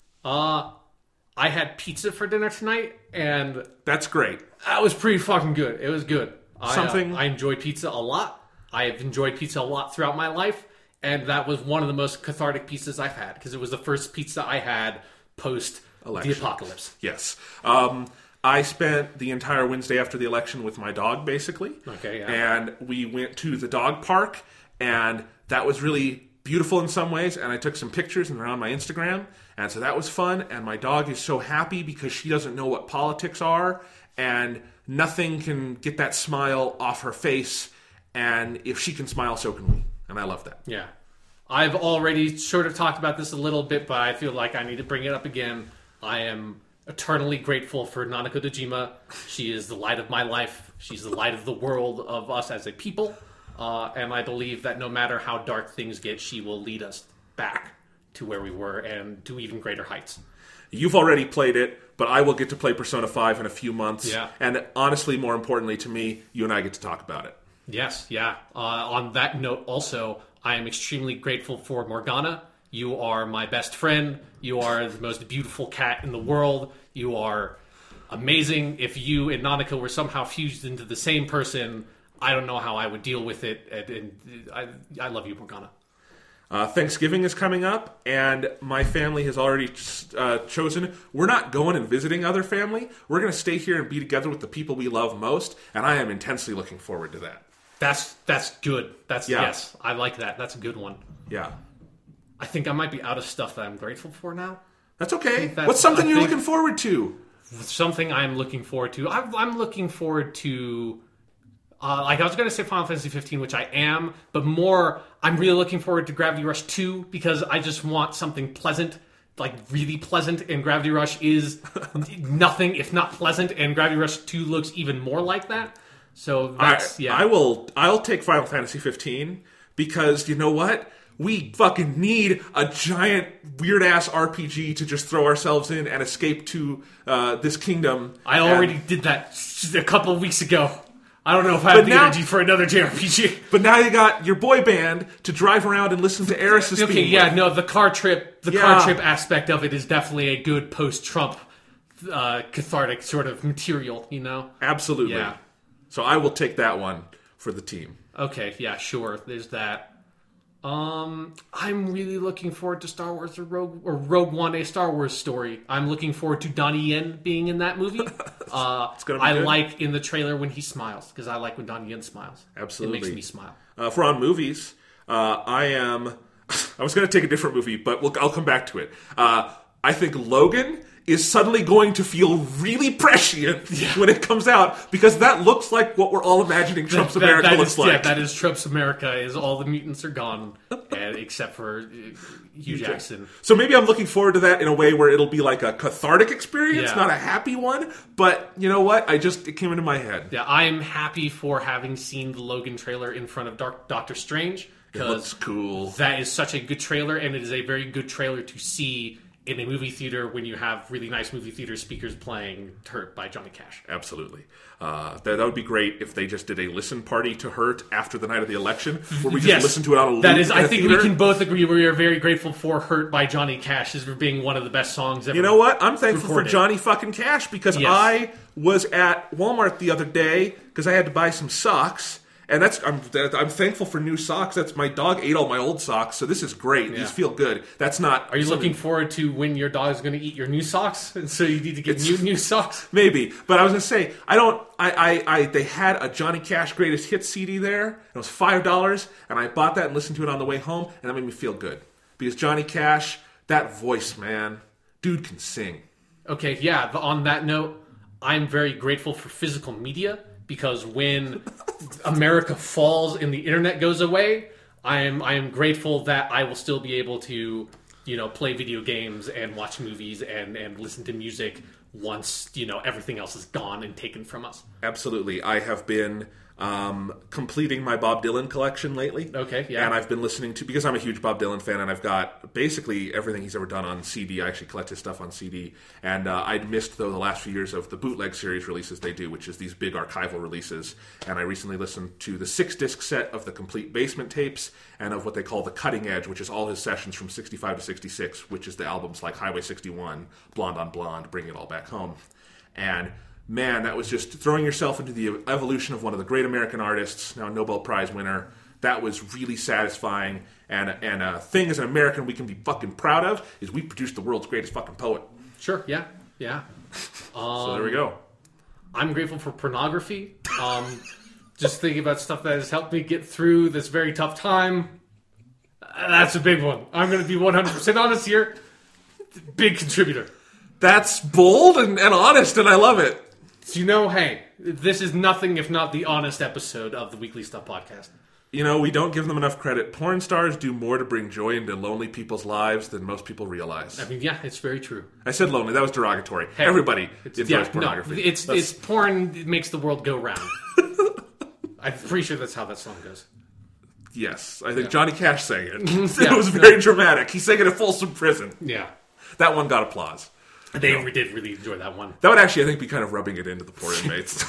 [SPEAKER 2] Uh, I had pizza for dinner tonight, and
[SPEAKER 1] That's great.
[SPEAKER 2] that was pretty fucking good. It was good.
[SPEAKER 1] Something-
[SPEAKER 2] I, uh, I enjoy pizza a lot. I have enjoyed pizza a lot throughout my life, and that was one of the most cathartic pizzas I've had, because it was the first pizza I had post the
[SPEAKER 1] Election.
[SPEAKER 2] apocalypse.
[SPEAKER 1] Yes. Um, I spent the entire Wednesday after the election with my dog, basically.
[SPEAKER 2] Okay, yeah.
[SPEAKER 1] And we went to the dog park, and that was really beautiful in some ways, and I took some pictures, and they're on my Instagram, and so that was fun, and my dog is so happy because she doesn't know what politics are, and nothing can get that smile off her face, and if she can smile, so can we, and I love that.
[SPEAKER 2] Yeah. I've already sort of talked about this a little bit, but I feel like I need to bring it up again. I am eternally grateful for Nanako Dojima. She is the light of my life. She's the light of the world of us as a people. Uh, and I believe that no matter how dark things get, she will lead us back to where we were and to even greater heights.
[SPEAKER 1] You've already played it, but I will get to play Persona five in a few months.
[SPEAKER 2] Yeah.
[SPEAKER 1] And honestly, more importantly to me, you and I get to talk about it.
[SPEAKER 2] Yes, yeah. Uh, on that note, also, I am extremely grateful for Morgana. You are my best friend. You are the most beautiful cat in the world. You are amazing. If you and Nanako were somehow fused into the same person, I don't know how I would deal with it. And, and I, I love you, Morgana.
[SPEAKER 1] Uh, Thanksgiving is coming up, and my family has already uh, chosen. We're not going and visiting other family. We're going to stay here and be together with the people we love most, and I am intensely looking forward to that.
[SPEAKER 2] That's that's good. That's
[SPEAKER 1] Yeah.
[SPEAKER 2] yes, I like that. That's a good one.
[SPEAKER 1] Yeah.
[SPEAKER 2] I think I might be out of stuff that I'm grateful for now.
[SPEAKER 1] That's okay.
[SPEAKER 2] that's-
[SPEAKER 1] What's something
[SPEAKER 2] I
[SPEAKER 1] you're
[SPEAKER 2] think-
[SPEAKER 1] looking forward to?
[SPEAKER 2] Something I'm looking forward to. I'm, I'm looking forward to, uh, like I was going to say Final Fantasy fifteen, which I am, but more, I'm really looking forward to Gravity Rush two, because I just want something pleasant, like really pleasant, and Gravity Rush is nothing if not pleasant, and Gravity Rush two looks even more like that. So that's,
[SPEAKER 1] I,
[SPEAKER 2] yeah.
[SPEAKER 1] I will. I'll take Final Fantasy fifteen because you know what? We fucking need a giant weird ass R P G to just throw ourselves in and escape to uh, this kingdom.
[SPEAKER 2] I already
[SPEAKER 1] And-
[SPEAKER 2] did that a couple of weeks ago. I don't know if I
[SPEAKER 1] But
[SPEAKER 2] have the
[SPEAKER 1] now-
[SPEAKER 2] energy for another J R P G.
[SPEAKER 1] But now you got your boy band to drive around and listen to Eris's
[SPEAKER 2] Okay,
[SPEAKER 1] theme.
[SPEAKER 2] yeah,
[SPEAKER 1] with.
[SPEAKER 2] no, the car trip, the
[SPEAKER 1] Yeah.
[SPEAKER 2] car trip aspect of it is definitely a good post-Trump uh, cathartic sort of material, you know?
[SPEAKER 1] Absolutely.
[SPEAKER 2] Yeah.
[SPEAKER 1] So I will take that one for the team.
[SPEAKER 2] Okay, yeah, sure, there's that. Um, I'm really looking forward to Star Wars or Rogue or Rogue One, a Star Wars story. I'm looking forward to Donnie Yen being in that movie. Uh,
[SPEAKER 1] it's gonna be
[SPEAKER 2] I
[SPEAKER 1] good.
[SPEAKER 2] like in the trailer when he smiles because I like when Donnie Yen smiles.
[SPEAKER 1] Absolutely.
[SPEAKER 2] It makes me smile.
[SPEAKER 1] Uh, for on movies, uh, I am. I was going to take a different movie, but we'll, I'll come back to it. Uh, I think Logan is suddenly going to feel really prescient yeah. when it comes out because that looks like what we're all imagining Trump's
[SPEAKER 2] that, that,
[SPEAKER 1] America
[SPEAKER 2] that
[SPEAKER 1] looks
[SPEAKER 2] is,
[SPEAKER 1] like.
[SPEAKER 2] Yeah, that is Trump's America. Is all the mutants are gone, and, except for uh, Hugh Jackson.
[SPEAKER 1] So maybe I'm looking forward to that in a way where it'll be like a cathartic experience,
[SPEAKER 2] yeah.
[SPEAKER 1] not a happy one. But you know what? I just it came into my head.
[SPEAKER 2] Yeah, I am happy for having seen the Logan trailer in front of Dark, Doctor Strange.
[SPEAKER 1] It looks cool.
[SPEAKER 2] That is such a good trailer, and it is a very good trailer to see in a movie theater when you have really nice movie theater speakers playing Hurt by Johnny Cash.
[SPEAKER 1] Absolutely. Uh, that, that would be great if they just did a listen party to Hurt after the night of the election, where we just
[SPEAKER 2] yes,
[SPEAKER 1] listen to it on a loop.
[SPEAKER 2] That is, I think
[SPEAKER 1] theater.
[SPEAKER 2] we can both agree we are very grateful for Hurt by Johnny Cash as for being one of the best songs ever.
[SPEAKER 1] You know what? I'm thankful
[SPEAKER 2] recorded.
[SPEAKER 1] for Johnny fucking Cash because
[SPEAKER 2] Yes.
[SPEAKER 1] I was at Walmart the other day because I had to buy some socks. And that's I'm I'm thankful for new socks. That's my dog ate all my old socks, so this is great.
[SPEAKER 2] Yeah.
[SPEAKER 1] These feel good. That's not.
[SPEAKER 2] Are you
[SPEAKER 1] something-
[SPEAKER 2] looking forward to when your dog's going to eat your new socks, and so you need to get new new socks?
[SPEAKER 1] Maybe, but I was gonna say I don't. I, I, I they had a Johnny Cash Greatest Hits C D there. And it was five dollars, and I bought that and listened to it on the way home, and that made me feel good because Johnny Cash, that voice, man, dude can sing.
[SPEAKER 2] Okay, yeah. But on that note, I'm very grateful for physical media. Because when America falls and the internet goes away, I am I am grateful that I will still be able to, you know, play video games and watch movies and, and listen to music once, you know, everything else is gone and taken from us.
[SPEAKER 1] Absolutely. I have been um, completing my Bob Dylan collection lately.
[SPEAKER 2] Okay, yeah.
[SPEAKER 1] And I've been listening to, because I'm a huge Bob Dylan fan, and I've got basically everything he's ever done on C D. I actually collect his stuff on C D. And uh, I'd missed, though, the last few years of the bootleg series releases they do, which is these big archival releases. And I recently listened to the six-disc set of the complete Basement tapes and of what they call the Cutting Edge, which is all his sessions from sixty-five to sixty-six, which is the albums like Highway sixty-one, Blonde on Blonde, Bring It All Back Home. And man, that was just throwing yourself into the evolution of one of the great American artists, now Nobel Prize winner. That was really satisfying. And, and a thing as an American we can be fucking proud of is we produced the world's greatest fucking poet.
[SPEAKER 2] Sure, yeah, yeah. Um,
[SPEAKER 1] so there we go.
[SPEAKER 2] I'm grateful for pornography. Um, just thinking about stuff that has helped me get through this very tough time. That's a big one. I'm going to be one hundred percent honest here. Big contributor.
[SPEAKER 1] That's bold and, and honest, and I love it.
[SPEAKER 2] So you know, hey, this is nothing if not the honest episode of the Weekly Stuff Podcast.
[SPEAKER 1] You know, we don't give them enough credit. Porn stars do more to bring joy into lonely people's lives than most people realize.
[SPEAKER 2] I mean, yeah, it's very true.
[SPEAKER 1] I said lonely. That was derogatory.
[SPEAKER 2] Hey,
[SPEAKER 1] Everybody enjoys
[SPEAKER 2] yeah,
[SPEAKER 1] pornography.
[SPEAKER 2] No, it's,
[SPEAKER 1] That's-
[SPEAKER 2] it's porn that makes the world go round. I'm pretty sure that's how that song goes.
[SPEAKER 1] Yes, I think
[SPEAKER 2] Yeah.
[SPEAKER 1] Johnny Cash sang it.
[SPEAKER 2] Yeah,
[SPEAKER 1] it was
[SPEAKER 2] no.
[SPEAKER 1] very dramatic. He sang it at Folsom Prison.
[SPEAKER 2] Yeah.
[SPEAKER 1] That one got applause.
[SPEAKER 2] They no. did really enjoy that one.
[SPEAKER 1] That would actually, I think, be kind of rubbing it into the poor inmates.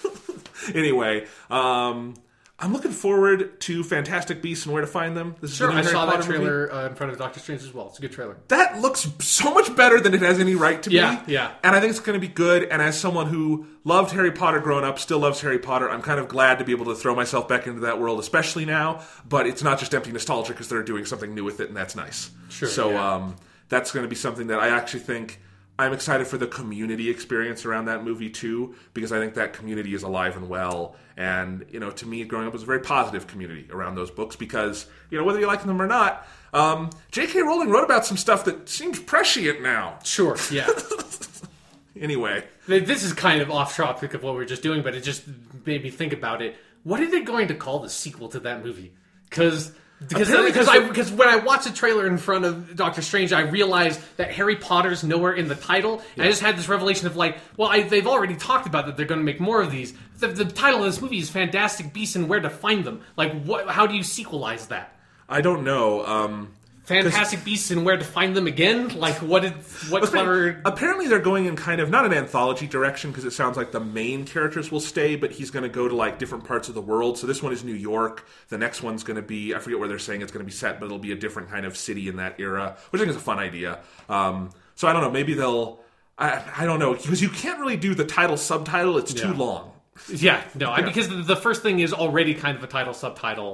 [SPEAKER 1] Anyway, um, I'm looking forward to Fantastic Beasts and Where to Find Them. This is
[SPEAKER 2] Sure,
[SPEAKER 1] the new
[SPEAKER 2] I
[SPEAKER 1] Harry
[SPEAKER 2] saw that
[SPEAKER 1] Potter movie.
[SPEAKER 2] trailer uh, in front of Doctor Strange as well. It's a good trailer.
[SPEAKER 1] That looks so much better than it has any right to
[SPEAKER 2] Yeah,
[SPEAKER 1] be.
[SPEAKER 2] yeah.
[SPEAKER 1] And I think it's going to be good. And as someone who loved Harry Potter growing up, still loves Harry Potter, I'm kind of glad to be able to throw myself back into that world, especially now. But it's not just empty nostalgia because they're doing something new with it, and that's nice.
[SPEAKER 2] Sure,
[SPEAKER 1] So
[SPEAKER 2] yeah.
[SPEAKER 1] um, that's going to be something that I actually think... I'm excited for the community experience around that movie, too, because I think that community is alive and well. And, you know, to me, growing up was a very positive community around those books because, you know, whether you like them or not, um, J K. Rowling wrote about some stuff that seems prescient now.
[SPEAKER 2] Sure, yeah.
[SPEAKER 1] Anyway.
[SPEAKER 2] This is kind of off topic of what we were just doing, but it just made me think about it. What are they going to call the sequel to that movie? Because... Because
[SPEAKER 1] Apparently
[SPEAKER 2] because
[SPEAKER 1] there's
[SPEAKER 2] I because when I watched the trailer in front of Doctor Strange, I realized that Harry Potter's nowhere in the title. And I just had this revelation of like, well, I, they've already talked about that they're going to make more of these. The, the title of this movie is Fantastic Beasts and Where to Find Them. Like, what? How do you sequelize that?
[SPEAKER 1] I don't know. Um,
[SPEAKER 2] Fantastic Beasts and Where to Find Them again? Like, what did what clever?
[SPEAKER 1] Apparently, they're going in kind of not an anthology direction because it sounds like the main characters will stay, but he's going to go to like different parts of the world. So this one is New York. The next one's going to be I forget where they're saying it's going to be set, but it'll be a different kind of city in that era, which I think is a fun idea. Um, so I don't know. Maybe they'll. I, I don't know because you can't really do the title subtitle. It's
[SPEAKER 2] Yeah.
[SPEAKER 1] too long.
[SPEAKER 2] Yeah, no, I,
[SPEAKER 1] Yeah.
[SPEAKER 2] because the, the first thing is already kind of a title subtitle.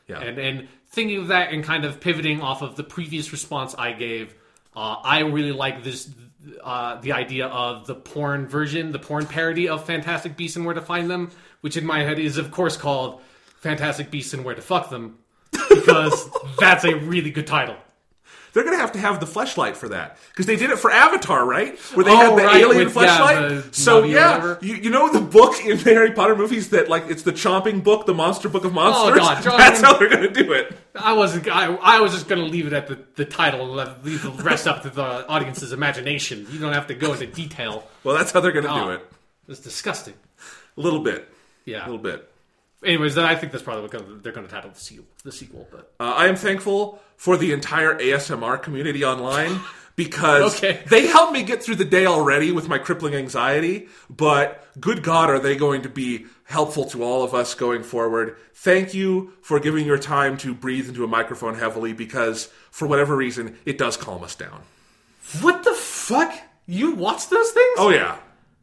[SPEAKER 1] Yeah.
[SPEAKER 2] And and thinking of that and kind of pivoting off of the previous response I gave, uh, I really like this uh, the idea of the porn version, the porn parody of Fantastic Beasts and Where to Find Them, which in my head is of course called Fantastic Beasts and Where to Fuck Them, because that's a really good title.
[SPEAKER 1] They're going to have to have the fleshlight for that. Because they did it for Avatar, right? Where they
[SPEAKER 2] Oh,
[SPEAKER 1] had the
[SPEAKER 2] right,
[SPEAKER 1] alien
[SPEAKER 2] with,
[SPEAKER 1] fleshlight.
[SPEAKER 2] yeah, the
[SPEAKER 1] so,
[SPEAKER 2] Navi or
[SPEAKER 1] yeah,
[SPEAKER 2] whatever.
[SPEAKER 1] you, you know the book in the Harry Potter movies that, like, it's the chomping book, the monster book of monsters?
[SPEAKER 2] Oh, God, John,
[SPEAKER 1] That's how they're going to do it.
[SPEAKER 2] I wasn't. I, I was just going to leave it at the, the title and let, leave the rest up to the audience's imagination. You don't have to go into detail.
[SPEAKER 1] Well, that's how they're going to
[SPEAKER 2] Oh,
[SPEAKER 1] do it.
[SPEAKER 2] It's disgusting.
[SPEAKER 1] A little bit.
[SPEAKER 2] Yeah.
[SPEAKER 1] A little bit.
[SPEAKER 2] Anyways, then I think that's probably what gonna, they're going to title the sequel. The sequel, but
[SPEAKER 1] Uh, I am thankful for the entire A S M R community online because
[SPEAKER 2] Okay.
[SPEAKER 1] they helped me get through the day already with my crippling anxiety, but good God, are they going to be helpful to all of us going forward. Thank you for giving your time to breathe into a microphone heavily because, for whatever reason, it does calm us down.
[SPEAKER 2] what the fuck? You watch those things?
[SPEAKER 1] Oh, yeah.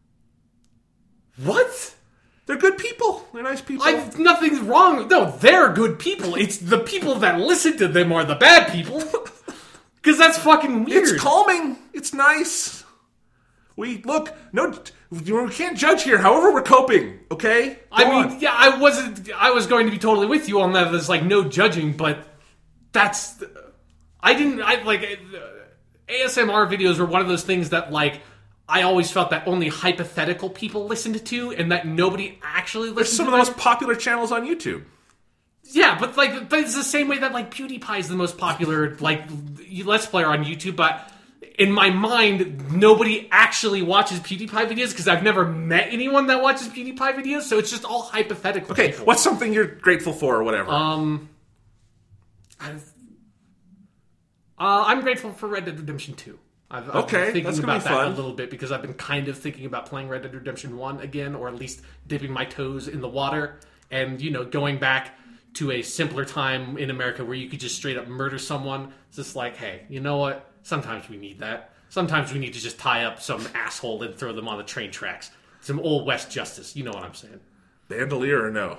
[SPEAKER 2] What?
[SPEAKER 1] They're good people. They're nice people.
[SPEAKER 2] I've nothing's wrong. No, they're good people. It's the people that listen to them are the bad people. Because that's fucking weird.
[SPEAKER 1] It's calming. It's nice. We, look, no, we can't judge here. However we're coping, okay? Go
[SPEAKER 2] I mean,
[SPEAKER 1] on.
[SPEAKER 2] yeah, I wasn't. I was going to be totally with you on that. There's like no judging, but that's. I didn't. I like A S M R videos were one of those things that like I always felt that only hypothetical people listened to, and that nobody actually listened.
[SPEAKER 1] There's some
[SPEAKER 2] to
[SPEAKER 1] of the
[SPEAKER 2] them.
[SPEAKER 1] most popular channels on YouTube.
[SPEAKER 2] Yeah, but like, but it's the same way that like PewDiePie is the most popular like Let's Player on YouTube. But in my mind, nobody actually watches PewDiePie videos because I've never met anyone that watches PewDiePie videos. So it's just all hypothetical.
[SPEAKER 1] Okay,
[SPEAKER 2] people.
[SPEAKER 1] what's something you're grateful for or whatever?
[SPEAKER 2] Um, I, uh, I'm grateful for Red Dead Redemption two. I've, I've
[SPEAKER 1] Okay,
[SPEAKER 2] been thinking
[SPEAKER 1] that's gonna
[SPEAKER 2] about
[SPEAKER 1] be
[SPEAKER 2] that
[SPEAKER 1] fun.
[SPEAKER 2] a little bit because I've been kind of thinking about playing Red Dead Redemption one again, or at least dipping my toes in the water and, you know, going back to a simpler time in America where you could just straight up murder someone. It's just like, hey, you know what? Sometimes we need that. Sometimes we need to just tie up some asshole and throw them on the train tracks. Some old West justice. You know what I'm saying.
[SPEAKER 1] Bandolier or no?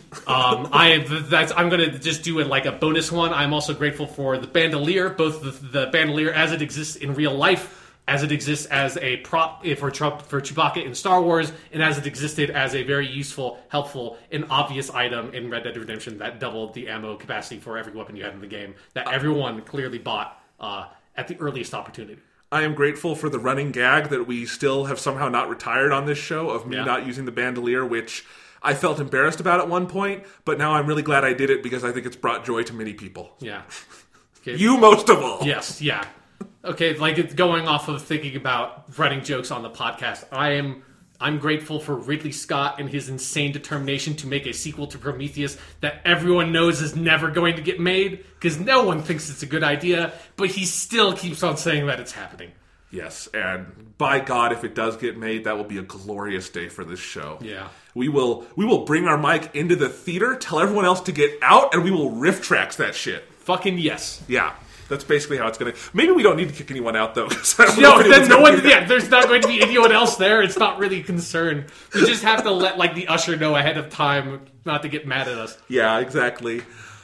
[SPEAKER 2] Um, I that's I'm gonna just do it like a bonus one. I'm also grateful for the bandolier, both the, the bandolier as it exists in real life, as it exists as a prop for Trump for Chewbacca in Star Wars, and as it existed as a very useful, helpful, and obvious item in Red Dead Redemption that doubled the ammo capacity for every weapon you had in the game that everyone clearly bought uh, at the earliest opportunity.
[SPEAKER 1] I am grateful for the running gag that we still have somehow not retired on this show of me
[SPEAKER 2] Yeah.
[SPEAKER 1] not using the bandolier, which I felt embarrassed about at one point, but now I'm really glad I did it because I think it's brought joy to many people.
[SPEAKER 2] Yeah. Okay.
[SPEAKER 1] You most of all.
[SPEAKER 2] Yes, yeah. Okay, like it's going off of thinking about running jokes on the podcast. I am I'm grateful for Ridley Scott and his insane determination to make a sequel to Prometheus that everyone knows is never going to get made because no one thinks it's a good idea, but he still keeps on saying that it's happening.
[SPEAKER 1] Yes, and by God, if it does get made, that will be a glorious day for this show.
[SPEAKER 2] Yeah.
[SPEAKER 1] We will we will bring our mic into the theater, tell everyone else to get out, and we will riff tracks that shit.
[SPEAKER 2] Fucking yes.
[SPEAKER 1] Yeah. That's basically how it's going to... Maybe we don't need to kick anyone out, though. 'Cause I don't
[SPEAKER 2] No,
[SPEAKER 1] know if
[SPEAKER 2] then
[SPEAKER 1] anyone's
[SPEAKER 2] no
[SPEAKER 1] gonna
[SPEAKER 2] one.
[SPEAKER 1] do that.
[SPEAKER 2] Yeah, there's not going to be anyone else there. It's not really a concern. We just have to let like the usher know ahead of time not to get mad at us.
[SPEAKER 1] Yeah, exactly.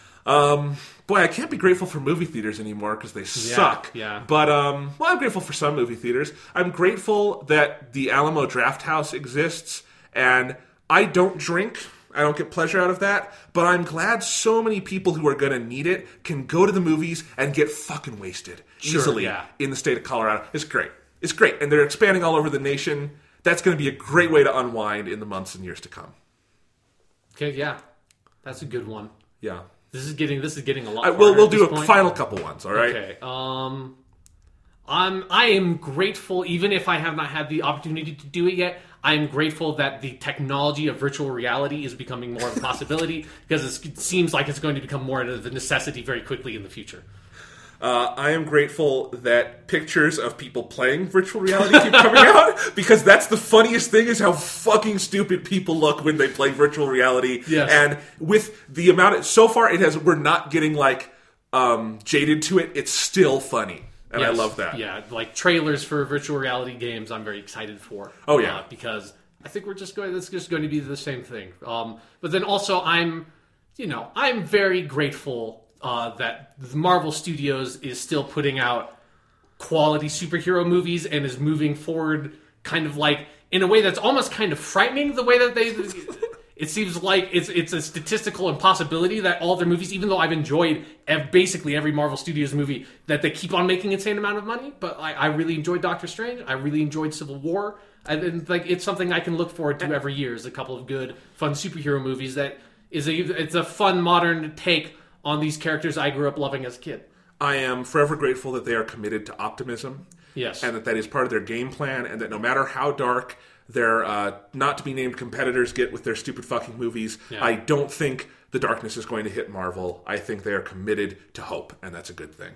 [SPEAKER 1] Um, boy, I can't be grateful for movie theaters anymore because they suck.
[SPEAKER 2] yeah.
[SPEAKER 1] But, um, well, I'm grateful for some movie theaters. I'm grateful that the Alamo Draft House exists, and I don't drink. I don't get pleasure out of that, but I'm glad so many people who are going to need it can go to the movies and get fucking wasted
[SPEAKER 2] Sure,
[SPEAKER 1] easily
[SPEAKER 2] yeah.
[SPEAKER 1] in the state of Colorado. It's great. It's great, and they're expanding all over the nation. That's going to be a great way to unwind in the months and years to come.
[SPEAKER 2] Okay, yeah, that's a good one.
[SPEAKER 1] Yeah.
[SPEAKER 2] This is getting this is getting a lot.
[SPEAKER 1] I, we'll
[SPEAKER 2] harder
[SPEAKER 1] we'll
[SPEAKER 2] at
[SPEAKER 1] do
[SPEAKER 2] this
[SPEAKER 1] a
[SPEAKER 2] point.
[SPEAKER 1] final couple ones, all right?
[SPEAKER 2] Okay. Um, I'm I am grateful, even if I have not had the opportunity to do it yet. I am grateful that the technology of virtual reality is becoming more of a possibility because it's, it seems like it's going to become more of a necessity very quickly in the future.
[SPEAKER 1] Uh, I am grateful that pictures of people playing virtual reality keep coming out because that's the funniest thing is how fucking stupid people look when they play virtual reality.
[SPEAKER 2] Yes.
[SPEAKER 1] And with the amount of, so far it has, we're not getting like um, jaded to it. It's still funny. And
[SPEAKER 2] Yes.
[SPEAKER 1] I love that.
[SPEAKER 2] Yeah, like trailers for virtual reality games, I'm very excited for.
[SPEAKER 1] Oh, yeah.
[SPEAKER 2] uh, because I think we're just going. It's just going to be the same thing. Um, but then also, I'm, you know, I'm very grateful uh, that the Marvel Studios is still putting out quality superhero movies and is moving forward kind of like in a way that's almost kind of frightening, the way that they... It seems like it's it's a statistical impossibility that all their movies, even though I've enjoyed ev- basically every Marvel Studios movie, that they keep on making insane amount of money. But I, I really enjoyed Doctor Strange. I really enjoyed Civil War. And, and like it's something I can look forward to every year. Is a couple of good, fun superhero movies that is a it's a fun modern take on these characters I grew up loving as a kid.
[SPEAKER 1] I am forever grateful that they are committed to optimism.
[SPEAKER 2] Yes,
[SPEAKER 1] and that that is part of their game plan, and that no matter how dark their uh, not-to-be-named competitors get with their stupid fucking movies,
[SPEAKER 2] yeah.
[SPEAKER 1] I don't think the darkness is going to hit Marvel. I think they are committed to hope, and that's a good thing.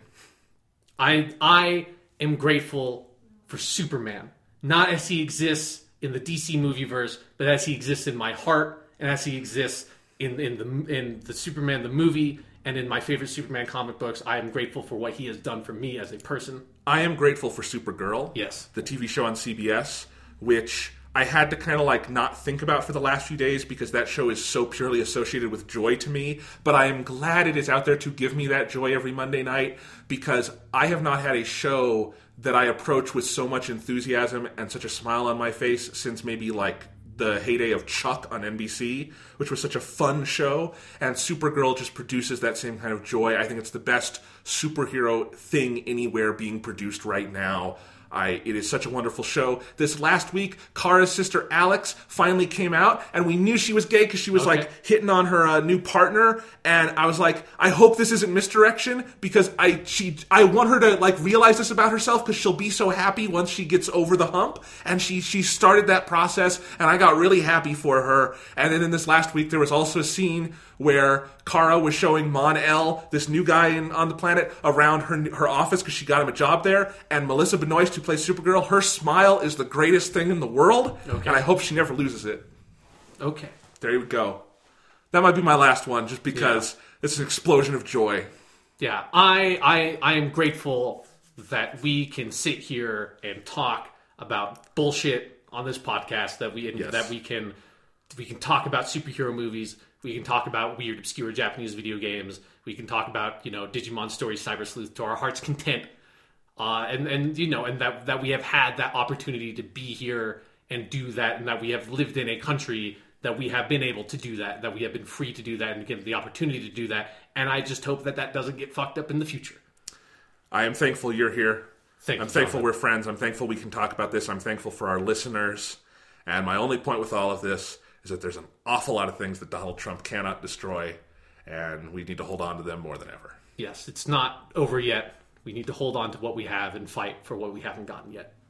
[SPEAKER 2] I I am grateful for Superman, not as he exists in the D C movieverse, but as he exists in my heart, and as he exists in in the in the Superman the movie, and in my favorite Superman comic books. I am grateful for what he has done for me as a person.
[SPEAKER 1] I am grateful for Supergirl.
[SPEAKER 2] Yes,
[SPEAKER 1] the T V show on C B S, which I had to kind of like not think about for the last few days because that show is so purely associated with joy to me. But I am glad it is out there to give me that joy every Monday night, because I have not had a show that I approach with so much enthusiasm and such a smile on my face since maybe like the heyday of Chuck on N B C, which was such a fun show. And Supergirl just produces that same kind of joy. I think it's the best superhero thing anywhere being produced right now. I, it is such a wonderful show. This last week, Kara's sister Alex finally came out, and we knew she was gay because she was
[SPEAKER 2] okay.
[SPEAKER 1] like hitting on her uh, new partner. And I was like, I hope this isn't misdirection, because I she I want her to like realize this about herself, because she'll be so happy once she gets over the hump. And she she started that process, and I got really happy for her. And then in this last week, there was also a scene where Kara was showing Mon-El, this new guy in, on the planet, around her her office because she got him a job there. And Melissa Benoist, who plays Supergirl, her smile is the greatest thing in the world. Okay. And I hope she never loses it.
[SPEAKER 2] Okay.
[SPEAKER 1] There you go. That might be my last one, just because yeah. it's an explosion of joy.
[SPEAKER 2] Yeah, I, I I am grateful that we can sit here and talk about bullshit on this podcast. That we yes. that we can we can talk about superhero movies. We can talk about weird, obscure Japanese video games. We can talk about, you know, Digimon Story Cyber Sleuth to our heart's content. Uh, and, and, you know, and that, that we have had that opportunity to be here and do that, and that we have lived in a country that we have been able to do that, that we have been free to do that and given the opportunity to do that. And I just hope that that doesn't get fucked up in the future.
[SPEAKER 1] I am thankful you're here.
[SPEAKER 2] Thank
[SPEAKER 1] I'm
[SPEAKER 2] you,
[SPEAKER 1] thankful
[SPEAKER 2] Jonathan.
[SPEAKER 1] We're friends. I'm thankful we can talk about this. I'm thankful for our listeners. And my only point with all of this is that there's an awful lot of things that Donald Trump cannot destroy, and we need to hold on to them more than ever.
[SPEAKER 2] Yes, it's not over yet. We need to hold on to what we have and fight for what we haven't gotten yet.